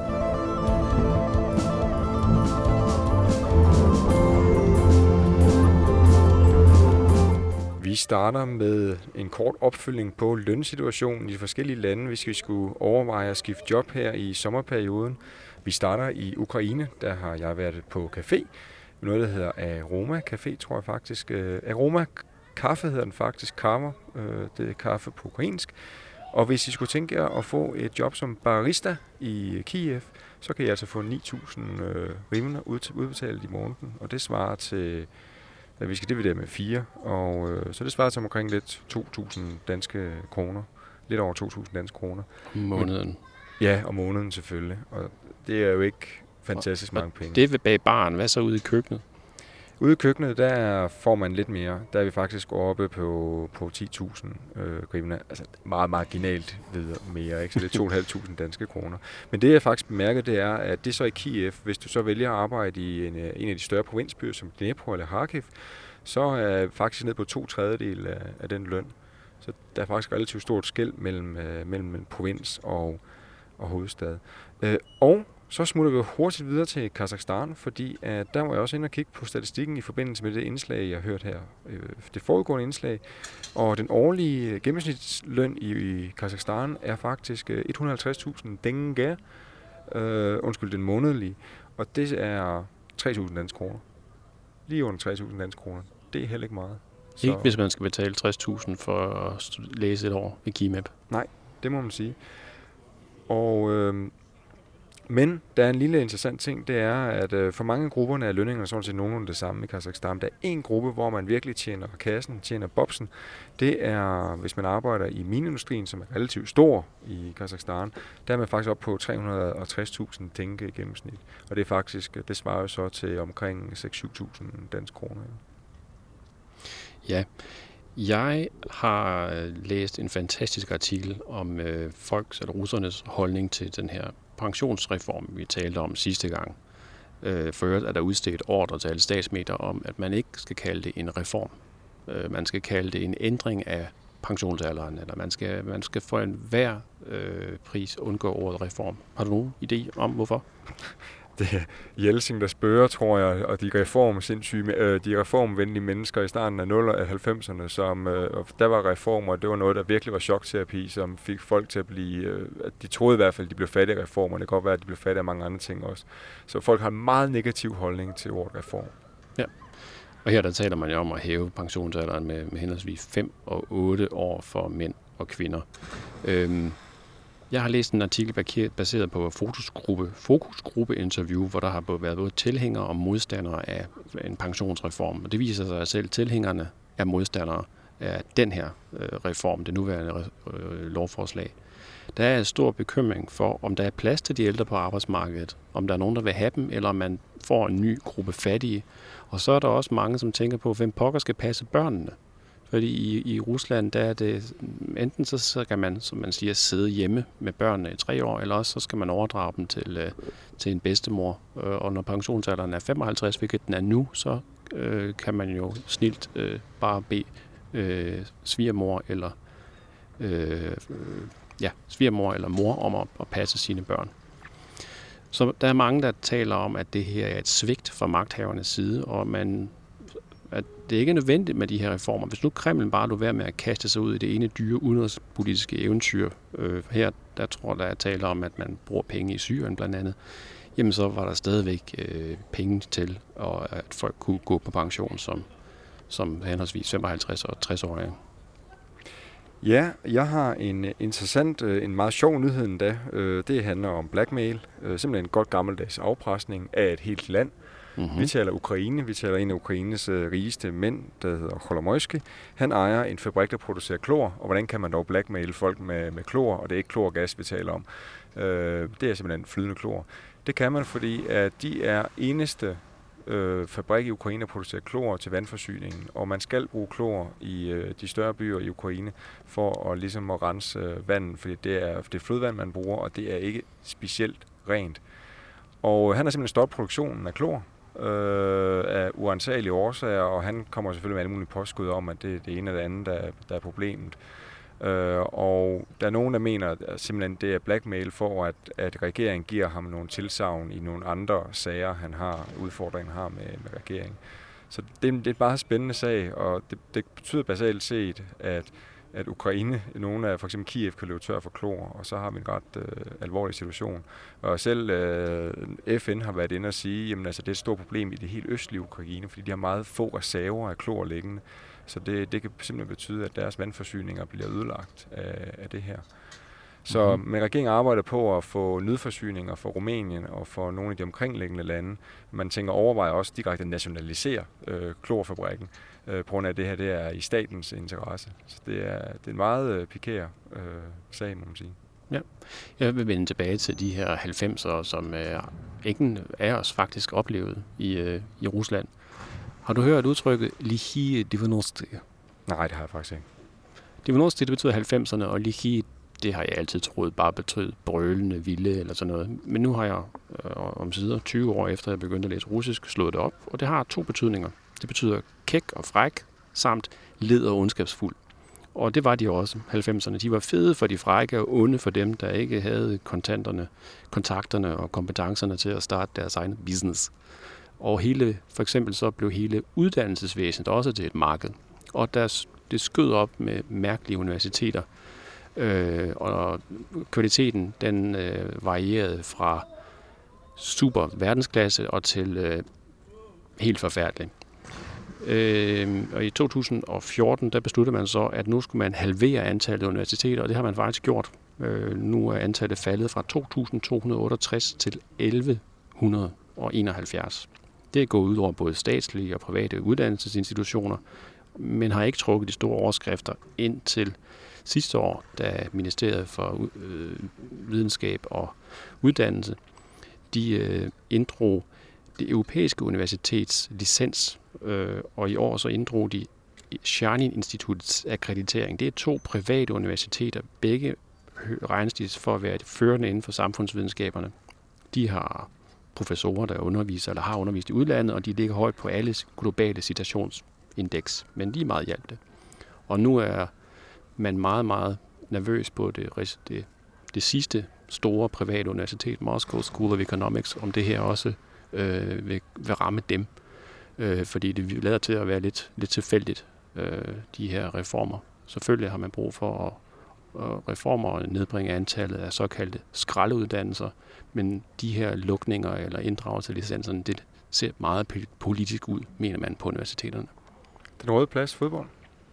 Vi starter med en kort opfølgning på lønsituationen i de forskellige lande, hvis vi skulle overveje at skifte job her i sommerperioden. Vi starter i Ukraine, der har jeg været på café. Noget, der hedder Aroma Café, tror jeg faktisk. Aroma Kaffe hedder den faktisk, Karma. Det er kaffe på ukrainsk. Og hvis I skulle tænke jer at få et job som barista i Kiev, så kan I altså få ni tusind øh, hryvnia udbetalt i måneden. Og det svarer til, at vi skal dividere med fire. Og, øh, så det svarer til omkring lidt to tusind danske kroner. Lidt over to tusind danske kroner. Om måneden. Ja, om måneden selvfølgelig. Og det er jo ikke fantastisk mange penge. Det er bag baren. Hvad så ude i køkkenet? Ude i køkkenet, der får man lidt mere. Der er vi faktisk oppe på, på ti tusind øh, hryvnia. Altså meget marginalt videre mere, ikke? Så det er to tusind fem hundrede danske kroner. Men det jeg faktisk bemærker, det er, at det er så i Kiev. Hvis du så vælger at arbejde i en, en af de større provinsbyer, som Dnipro eller Kharkiv, så er faktisk ned på to tredjedel af, af den løn. Så der er faktisk relativt stort skel mellem, øh, mellem provins og, og hovedstad. Øh, og så smutter vi hurtigt videre til Kazakhstan, fordi at der var jeg også inde og kigge på statistikken i forbindelse med det indslag, jeg har hørt her. Det foregående indslag. Og den årlige gennemsnitsløn i, i Kazakhstan er faktisk et hundrede og halvtreds tusind denge. Øh, undskyld, den månedlige. Og det er tre tusind danske kroner. Lige under tre tusind danske kroner. Det er heller ikke meget. Så ikke hvis man skal betale tres tusind for at læse et år i Kimep. Nej, det må man sige. Og... Øh, Men der er en lille interessant ting, det er, at øh, for mange grupperne er lønningerne sådan set nogenlunde det samme i Kazakhstan. Der er en gruppe, hvor man virkelig tjener kassen, tjener bobsen. Det er, hvis man arbejder i mineindustrien, som er relativt stor i Kazakhstan, der er man faktisk op på tre hundrede og tres tusind tenge i gennemsnit. Og det er faktisk, det svarer jo så til omkring seks til syv tusind danske kroner. Ja, jeg har læst en fantastisk artikel om øh, folks eller russernes holdning til den her pensionsreform, vi talte om sidste gang. Øh, for øvrigt er der udstedt ordre til alle statsmedier om, at man ikke skal kalde det en reform. Øh, man skal kalde det en ændring af pensionsalderen, eller man skal, man skal for enhver øh, pris undgå ordet reform. Har du nogen idé om, hvorfor? Det er Jeltsin, der spørger, tror jeg, og de reform sindssyge, øh, de reformvenlige mennesker i starten af nullerne af halvfemserne, som øh, der var reformer, det var noget, der virkelig var chokterapi, som fik folk til at blive, øh, at de troede i hvert fald, at de blev fattige af reformer. Det kan godt være, at de blev fattige af mange andre ting også. Så folk har en meget negativ holdning til ordet reform. Ja, og her der taler man jo om at hæve pensionsalderen med, med henholdsvis fem og otte år for mænd og kvinder. Øhm, Jeg har læst en artikel baseret på fokusgruppe, fokusgruppe-interview, hvor der har været både tilhængere og modstandere af en pensionsreform. Og det viser sig, at selv tilhængerne er modstandere af den her øh, reform, det nuværende øh, lovforslag. Der er en stor bekymring for, om der er plads til de ældre på arbejdsmarkedet, om der er nogen, der vil have dem, eller om man får en ny gruppe fattige. Og så er der også mange, som tænker på, hvem pokker skal passe børnene. Fordi i, i Rusland, der er det, enten så skal man, som man siger, sidde hjemme med børnene i tre år, eller også så skal man overdrage dem til, øh, til en bedstemor. Og når pensionsalderen er femoghalvtreds, hvilket den er nu, så øh, kan man jo snilt øh, bare bede øh, svigermor eller øh, ja, svigermor eller mor om at, at passe sine børn. Så der er mange, der taler om, at det her er et svigt fra magthavernes side, og man at det ikke er nødvendigt med de her reformer. Hvis nu Kreml bare lå være med at kaste sig ud i det ene dyre udenrigspolitiske eventyr, øh, her der tror der er tale om, at man bruger penge i Syrien blandt andet, jamen så var der stadigvæk øh, penge til, og at folk kunne gå på pension som, som henholdsvis femoghalvtreds og tres-årige. Ja, jeg har en interessant, en meget sjov nyhed endda. Det handler om blackmail, simpelthen en godt gammeldags afpresning af et helt land. Mm-hmm. Vi taler Ukraine, vi taler en af Ukraines uh, rigeste mænd, der hedder Kolomoisky. Han ejer en fabrik, der producerer klor, og hvordan kan man dog blackmail folk med, med klor, og det er ikke klorgas, vi taler om. Uh, det er simpelthen flydende klor. Det kan man, fordi at de er eneste uh, fabrik i Ukraine, der producerer klor til vandforsyningen, og man skal bruge klor i uh, de større byer i Ukraine for at, ligesom at rense uh, vandet, fordi det er, det er flodvand, man bruger, og det er ikke specielt rent. Og han har simpelthen stoppet produktionen af klor, Øh, af uansagelige årsager, og han kommer selvfølgelig med alle mulige påskud om, at det er det ene eller det andet, der, der er problemet. Øh, og der er nogen, der mener, at simpelthen det er blackmail for, at, at regeringen giver ham nogle tilsagn i nogle andre sager, han har, udfordringer har med, med regeringen. Så det, det er bare en spændende sag, og det, det betyder basalt set, at at Ukraine, nogle af for eksempel Kiev, kan løbe tør for klor, og så har vi en ret øh, alvorlig situation. Og selv øh, F N har været inde og sige, jamen altså det er et stort problem i det helt østlige Ukraine, fordi de har meget få reserver af klor liggende. Så det, det kan simpelthen betyde, at deres vandforsyninger bliver ødelagt af, af det her. Så mm-hmm. men regeringen arbejder på at få nødforsyninger for Rumænien og for nogle af de omkringliggende lande. Man tænker overvejer også direkte at nationalisere øh, klorfabrikken, øh, på grund af det her, det er i statens interesse. Så det er, det er en meget øh, pikær øh, sag, må man sige. Ja, jeg vil vende tilbage til de her halvfemsere, som øh, ingen af os faktisk oplevede i, øh, i Rusland. Har du hørt udtrykket lichie девяностые? Nej, det har jeg faktisk ikke. девяностые, det betyder halvfemserne, og lichie, det har jeg altid troet bare betød brølende, vilde eller sådan noget. Men nu har jeg øh, om sider tyve år efter, jeg begyndte at læse russisk, slået det op, og det har to betydninger. Det betyder kæk og fræk, samt led og ondskabsfuld. Og det var de også, halvfemserne. De var fede for de frække og onde for dem, der ikke havde kontanterne, kontakterne og kompetencerne til at starte deres egen business. Og hele, for eksempel så blev hele uddannelsesvæsenet også til et marked. Og der, det skød op med mærkelige universiteter. Øh, og kvaliteten, den øh, varierede fra super verdensklasse og til øh, helt forfærdelig. Øh, og i to tusind og fjorten, der besluttede man så, at nu skulle man halvere antallet af universiteter, og det har man faktisk gjort. Øh, nu er antallet faldet fra to tusind to hundrede otteogtres til elleve hundrede enoghalvfjerds. Det er gået ud over både statslige og private uddannelsesinstitutioner, men har ikke trukket de store overskrifter indtil sidste år, da Ministeriet for øh, Videnskab og Uddannelse de øh, inddrog det europæiske universitets licens, øh, og i år så inddrog de Shining-instituttets akkreditering. Det er to private universiteter, begge regnes de for at være de førende inden for samfundsvidenskaberne. De har professorer, der underviser eller har undervist i udlandet, og de ligger højt på alles globale citationsindeks, men de er meget hjalpte. Og nu er man meget, meget nervøs på det, det, det sidste store private universitet, Moscow School of Economics, om det her også øh, vil, vil ramme dem, øh, fordi det lader til at være lidt, lidt tilfældigt, øh, de her reformer. Selvfølgelig har man brug for at, at reformer og nedbringe antallet af såkaldte skraldeuddannelser, men de her lukninger eller inddragelser af licenserne, det ser meget politisk ud, mener man på universiteterne. Den røde plads, fodbold?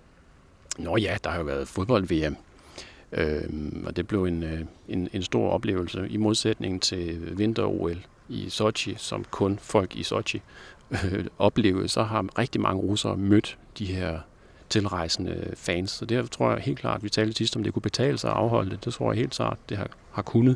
Nå ja, der har jo været fodbold-V M, øhm, og det blev en, en, en stor oplevelse i modsætning til vinter-O L i Sochi, som kun folk i Sochi øh, oplevede. Så har rigtig mange russere mødt de her tilrejsende fans, så det tror jeg helt klart, vi talte sidst om, det kunne betale sig at afholde det. Det tror jeg helt klart, det har, har kunnet.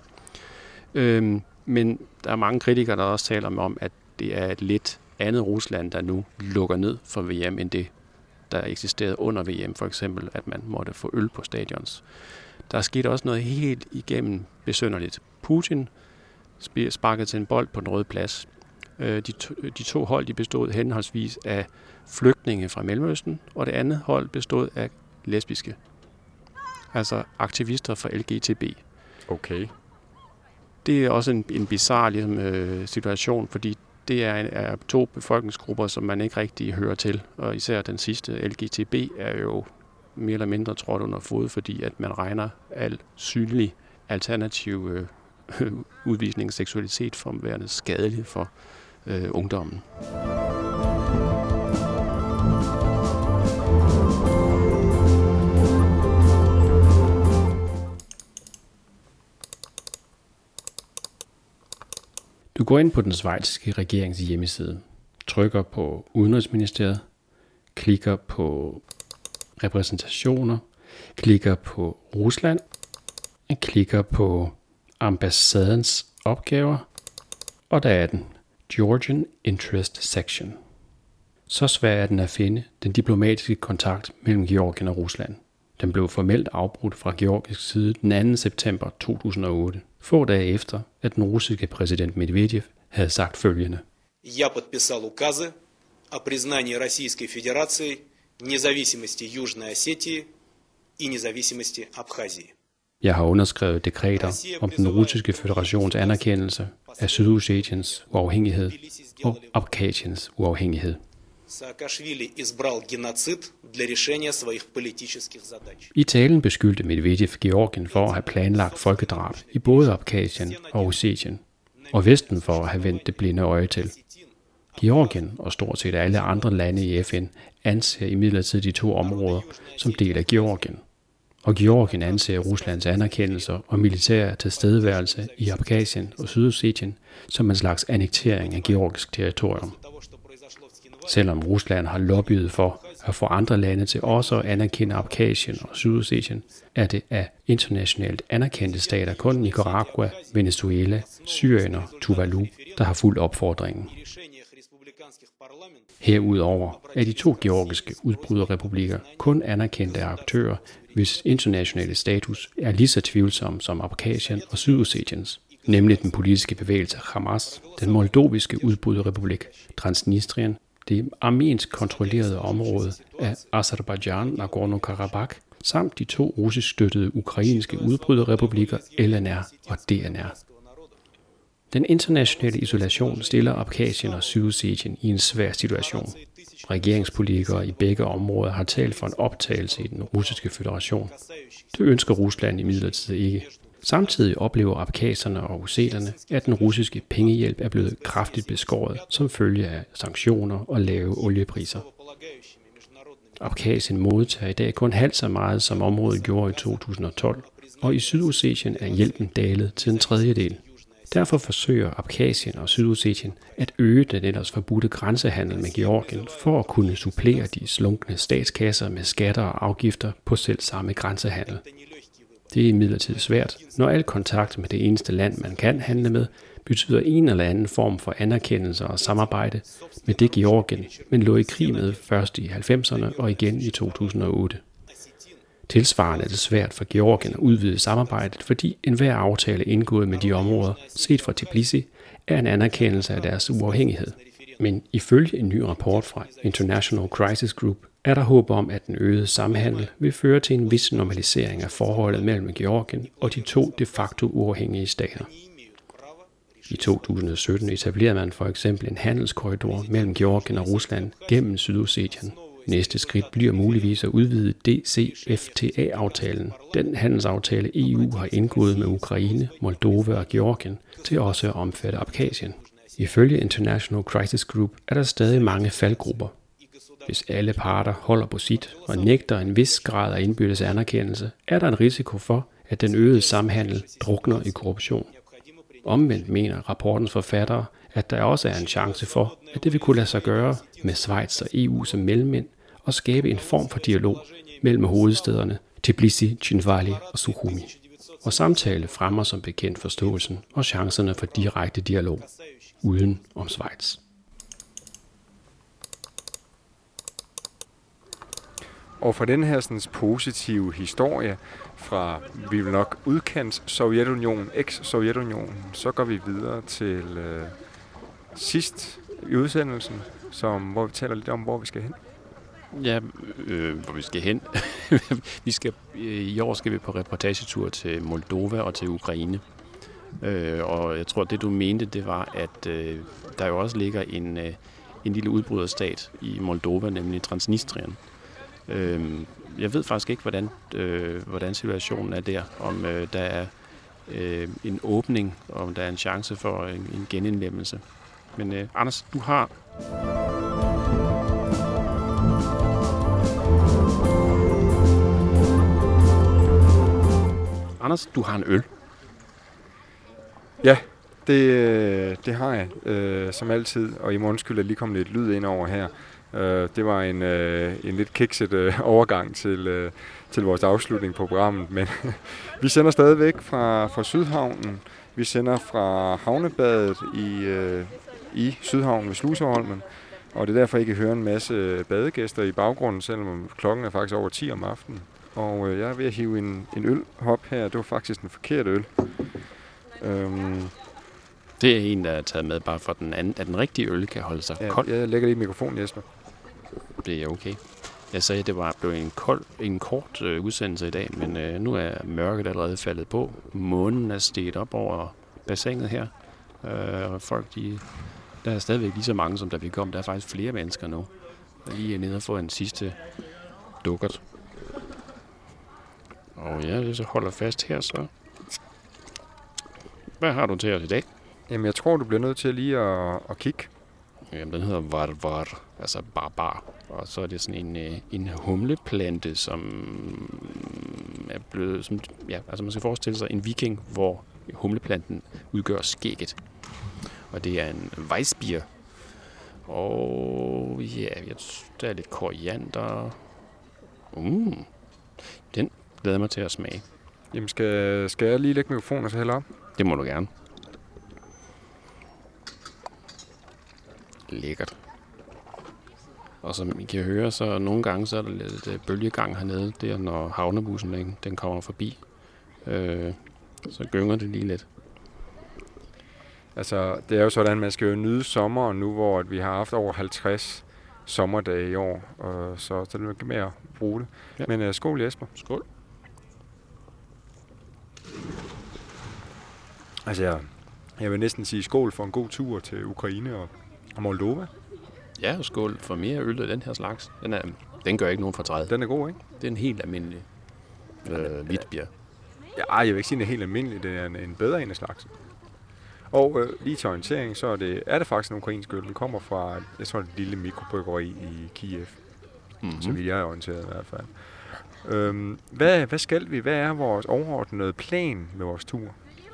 Øhm, men der er mange kritikere, der også taler om, at det er et lidt andet Rusland, der nu lukker ned for V M, end det, der eksisterede under V M. For eksempel, at man måtte få øl på stadions. Der er sket også noget helt igennem besynderligt. Putin sparkede til en bold på den røde plads. De to, de to hold de bestod henholdsvis af flygtninge fra Mellemøsten, og det andet hold bestod af lesbiske. Altså aktivister fra L G T B. Okay. Det er også en, en bizarre ligesom, øh, situation, fordi det er, en, er to befolkningsgrupper, som man ikke rigtig hører til. Og især den sidste, L G T B, er jo mere eller mindre trådt under fod, fordi at man regner al synlig alternativ øh, udvisning af seksualitet for at være skadelig for øh, ungdommen. Du går ind på den schweiziske regerings hjemmeside, trykker på Udenrigsministeriet, klikker på repræsentationer, klikker på Rusland, og klikker på ambassadens opgaver, og der er den, Georgian Interest Section. Så svært er den at finde den diplomatiske kontakt mellem Georgien og Rusland. Den blev formelt afbrudt fra georgisk side den anden september to tusind og otte, få dage efter, at den russiske præsident Medvedev havde sagt følgende. Я подписал указы о признании Российской Федерации независимости Южной Осетии и независимости Абхазии. Jeg har underskrevet dekreter om den russiske føderations anerkendelse af Sydostetiens uafhængighed og Abkhaziens uafhængighed. Saakashvili избрал геноцид для решения своих политических задач. I talen beskyldte Medvedev Georgien for at have planlagt folkedrab i både Abkhazien og Ossetien, og Vesten for at have vendt det blinde øje til. Georgien og stort set alle andre lande i F N anser imidlertid de to områder som del af Georgien, og Georgien anser Ruslands anerkendelse og militære tilstedeværelse i Abkhazien og Sydossetien som en slags annektering af georgisk territorium. Selvom Rusland har lobbyet for at få andre lande til også at anerkende Abkhazien og Sydossetien, er det af internationalt anerkendte stater kun Nicaragua, Venezuela, Syrien og Tuvalu, der har fulgt opfordringen. Herudover er de to georgiske udbryderrepublikker kun anerkendte aktører, hvis internationale status er lige så tvivlsom som Abkhazien og Sydossetiens, nemlig den politiske bevægelse Hamas, den moldoviske udbryderrepublik Transnistrien, det armensk kontrollerede område af Aserbajdsjan, Nagorno-Karabakh, samt de to russisk støttede ukrainske udbryderrepublikker L N R og D N R. Den internationale isolation stiller Abkhazien og Sydossetien i en svær situation. Regeringspolitikere i begge områder har talt for en optagelse i den russiske føderation. Det ønsker Rusland imidlertid ikke. Samtidig oplever abkhazerne og osseterne, at den russiske pengehjælp er blevet kraftigt beskåret som følge af sanktioner og lave oliepriser. Abkhazien modtager i dag kun halvt så meget, som området gjorde i to tusind og tolv, og i Sydossetien er hjælpen dalet til en tredjedel. Derfor forsøger Abkhazien og Sydossetien at øge den ellers forbudte grænsehandel med Georgien for at kunne supplere de slunkne statskasser med skatter og afgifter på selv samme grænsehandel. Det er imidlertid svært, når al kontakt med det eneste land, man kan handle med, betyder en eller anden form for anerkendelse og samarbejde med det Georgien, men lå i krig med først i halvfemserne og igen i to tusind og otte. Tilsvarende er det svært for Georgien at udvide samarbejdet, fordi enhver aftale indgået med de områder, set fra Tbilisi, er en anerkendelse af deres uafhængighed. Men ifølge en ny rapport fra International Crisis Group er der håb om, at den øgede samhandel vil føre til en vis normalisering af forholdet mellem Georgien og de to de facto uafhængige stater. I to tusind og sytten etablerede man for eksempel en handelskorridor mellem Georgien og Rusland gennem Sydossetien. Næste skridt bliver muligvis at udvide D C F T A-aftalen, den handelsaftale E U har indgået med Ukraine, Moldova og Georgien, til også at omfatte Abkhazien. Ifølge International Crisis Group er der stadig mange faldgrupper. Hvis alle parter holder på sit og nægter en vis grad af indbyrdes anerkendelse, er der en risiko for, at den øgede samhandel drukner i korruption. Omvendt mener rapportens forfattere, at der også er en chance for, at det vil kunne lade sig gøre med Schweiz og E U som mellemmænd og skabe en form for dialog mellem hovedstæderne Tbilisi, Tsinghvali og Sukhumi. Og samtale fremmer som bekendt forståelsen og chancerne for direkte dialog uden om Schweiz. Og fra den her sådan, positive historie fra, vi vil nok udkants Sovjetunionen, eks-Sovjetunionen, så går vi videre til øh, sidst i udsendelsen, som, hvor vi taler lidt om, hvor vi skal hen. Ja, øh, hvor vi skal hen. vi skal, øh, I år skal vi på reportagetur til Moldova og til Ukraine. Øh, og jeg tror, det du mente, det var, at øh, der jo også ligger en, øh, en lille udbryderstat i Moldova, nemlig Transnistrien. Øh, jeg ved faktisk ikke, hvordan, øh, hvordan situationen er der. Om øh, der er øh, en åbning, om der er en chance for en, en genindlemmelse. Men øh, Anders, du har... Anders, du har en øl. Ja, det, det har jeg, øh, som altid. Og I må undskylde, at lige kom lidt lyd ind over her. Øh, det var en, øh, en lidt kikset øh, overgang til, øh, til vores afslutning på programmet. Men vi sender stadigvæk fra, fra Sydhavnen. Vi sender fra havnebadet i, øh, i Sydhavnen ved Sluseholmen. Og det er derfor, I kan høre en masse badegæster i baggrunden, selvom klokken er faktisk over ti om aftenen. Og øh, jeg er ved at hive en, en øl op her. Det var faktisk en forkert øl. Øhm. Det er en, der er taget med bare for den anden, at den rigtige øl kan holde sig ja, kold. Jeg lægger lige i mikrofonen, Jesper. Det er okay. Jeg sagde, at det var blevet en, kold, en kort øh, udsendelse i dag, men øh, nu er mørket allerede faldet på. Månen er steget op over bassinet her. Øh, og folk, de, der er stadigvæk lige så mange, som der vi kom. Der er faktisk flere mennesker nu. Der lige er nede og få en sidste dukkert. Og ja, hvis jeg holder fast her, så... Hvad har du til os i dag? Jamen, jeg tror, du bliver nødt til lige at, at kigge. Jamen, den hedder varvar, altså barbar. Og så er det sådan en, en humleplante, som er blevet... Som, ja, altså man skal forestille sig en viking, hvor humleplanten udgør skægget. Og det er en Weissbier. Og ja, der er lidt koriander. Mm, den glæder mig til at smage. Jamen, skal, skal jeg lige lægge mikrofonen og så hælde op? Det må du gerne. Lækkert. Og som I kan høre, så nogle gange så er der lidt bølgegang hernede, der når havnebussen den, den kommer forbi. Øh, så gynger det lige lidt. Altså, det er jo sådan, at man skal jo nyde sommeren nu, hvor vi har haft over halvtreds sommerdage i år, og så, så det er med at bruge det. Ja. Men uh, skål, Jesper. Skål. Altså, jeg, jeg vil næsten sige skål for en god tur til Ukraine og, og Moldova. Ja, og skål for mere øl af den her slags. Den, er, den gør ikke nogen fortræd. Den er god, ikke? Det er en helt almindelig øh, hvidtbier. Ja, jeg vil ikke sige, at det er helt almindeligt. Det er en, en bedre en af slagsen. Og øh, lige til orientering, så er det, er det faktisk en ukrainsk øl. Den kommer fra, jeg tror, et lille mikrobryggeri i Kiev. Mm-hmm. Så vidt jeg er orienteret i hvert fald. Øhm, hvad, hvad skal vi? Hvad er vores overordnede plan med vores tur?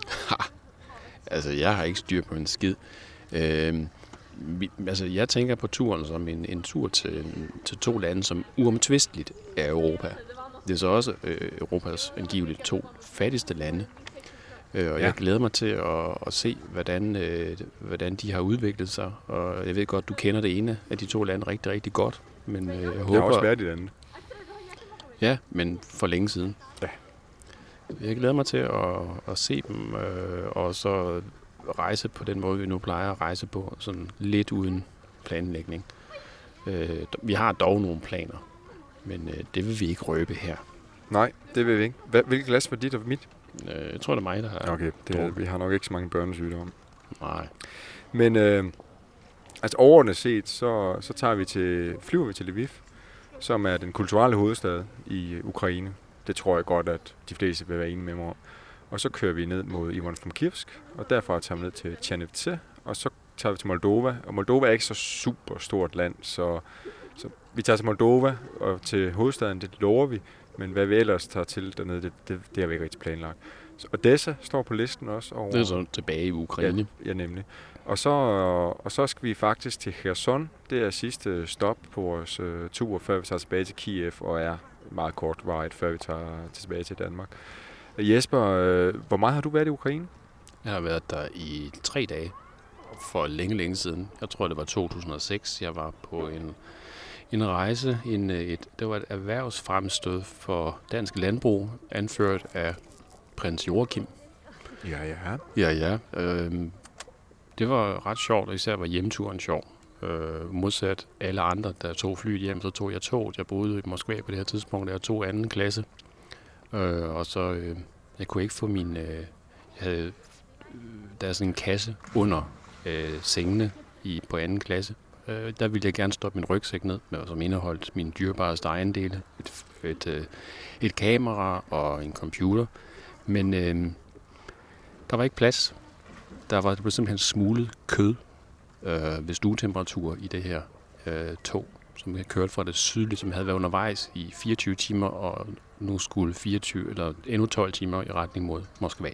Altså, jeg har ikke styr på en skid. Øhm, vi, altså, jeg tænker på turen som en, en tur til, til to lande, som uomtvisteligt er Europa. Det er så også øh, Europas angiveligt to fattigste lande. Øh, og ja. Jeg glæder mig til at, at se, hvordan, øh, hvordan de har udviklet sig. Og jeg ved godt, du kender det ene af de to lande rigtig, rigtig godt. Men øh, jeg håber... Jeg har også været i det andet. Ja, men for længe siden. Ja. Jeg glæder mig til at, at se dem, øh, og så rejse på den måde, vi nu plejer at rejse på, sådan lidt uden planlægning. Øh, vi har dog nogle planer, men øh, det vil vi ikke røbe her. Nej, det vil vi ikke. Hva, hvilket glas var dit og mit? Øh, jeg tror, det er mig, der har... Okay, det er, vi har nok ikke så mange børnesygdomme. Nej. Men øh, altså overordnet set, så, så tager vi til, flyver vi til Lviv, som er den kulturelle hovedstad i Ukraine. Det tror jeg godt, at de fleste vil være enige med mig om. Og så kører vi ned mod Ivano-Frankivsk, og derfra tager vi ned til Chernivtsi, og så tager vi til Moldova. Og Moldova er ikke så super stort land, så, så vi tager til Moldova og til hovedstaden, det lover vi. Men hvad vi ellers tager til dernede, det, det, det har vi ikke rigtig planlagt. Så Odessa står på listen også. Over, det er så tilbage i Ukraine. Ja, ja nemlig. Og så, og så skal vi faktisk til Kherson. Det er sidste stop på vores uh, tur, før vi tager tilbage til Kiev, og er meget kortvarigt, før vi tager tilbage til Danmark. Jesper, øh, hvor meget har du været i Ukraine? Jeg har været der i tre dage for længe, længe siden. Jeg tror, det var to tusind og seks. Jeg var på en, en rejse. En, et, det var et erhvervsfremstød for dansk landbrug, anført af prins Joachim. Ja, ja. Ja, ja. Øh, det var ret sjovt, og især var hjemturen sjov. Øh, modsat alle andre, der tog flyet hjem, så tog jeg toget. Jeg boede i Moskva på det her tidspunkt, der jeg tog anden klasse. Øh, og så, øh, jeg kunne ikke få min, øh, jeg havde, der er sådan en kasse under øh, sengene i, på anden klasse. Øh, der ville jeg gerne stoppe min rygsæk ned, med, som indeholdt mine dyrebareste ejendele, et, et, et, et kamera og en computer. Men øh, der var ikke plads. Der var, der blev simpelthen smuglet kød øh, ved stuetemperatur i det her øh, tog, som jeg kørte fra det sydlige, som havde været undervejs i fireogtyve timer, og nu skulle fireogtyve eller endnu tolv timer i retning mod Moskva.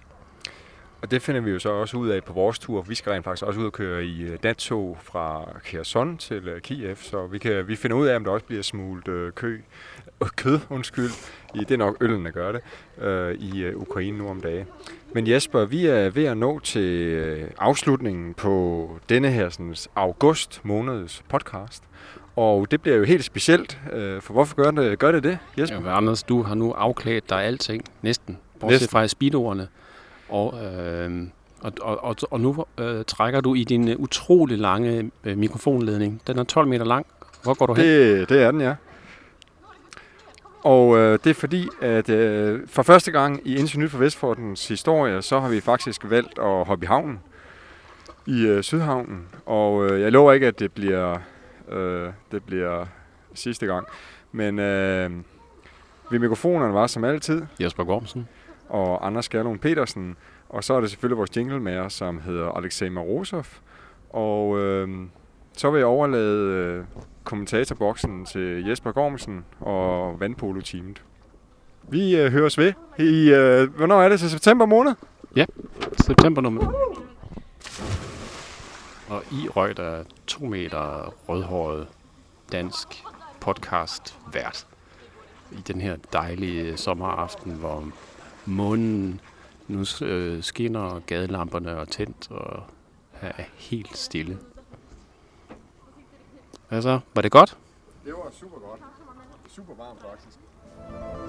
Og det finder vi jo så også ud af på vores tur. Vi skal rent faktisk også ud og køre i nattog fra Kherson til Kiev, så vi, kan, vi finder ud af, om der også bliver smuglet øh, kø, øh, kød, undskyld, i, det er nok øllen, der gør det, øh, i øh, Ukraine nu om dagen. Men Jesper, vi er ved at nå til øh, afslutningen på denne her sådan, august måneds podcast. Og det bliver jo helt specielt, øh, for hvorfor gør det, gør det det, Jesper? Ja, Anders, du har nu afklædt dig alting, næsten, bortset fra speedoerne. Og, øh, og, og, og nu øh, trækker du i din utrolig lange øh, mikrofonledning. Den er tolv meter lang. Hvor går du hen? Det, det er den, ja. Og øh, det er fordi, at øh, for første gang i Indsyn Nyt for Vestfordens historie, så har vi faktisk valgt at hoppe i havnen. I øh, Sydhavnen. Og øh, jeg lover ikke, at det bliver, øh, det bliver sidste gang. Men øh, ved mikrofonerne var som altid Jesper Gormsen og Anders Skærlund Petersen. Og så er det selvfølgelig vores jinglemager, som hedder Alexej Marosov. Og øh, så vil jeg overlade øh, kommentatorboksen til Jesper Gormsen og vandpolo-teamet. Vi øh, høres ved i, øh, hvornår er det, til september måned? Ja, september nummer. Og i røg der to meter rødhåret dansk podcast vært i den her dejlige sommeraften, hvor månen nu øh, skinner, gadelamperne er tændt og er helt stille. Altså, var det godt? Det var super godt. Super varmt faktisk.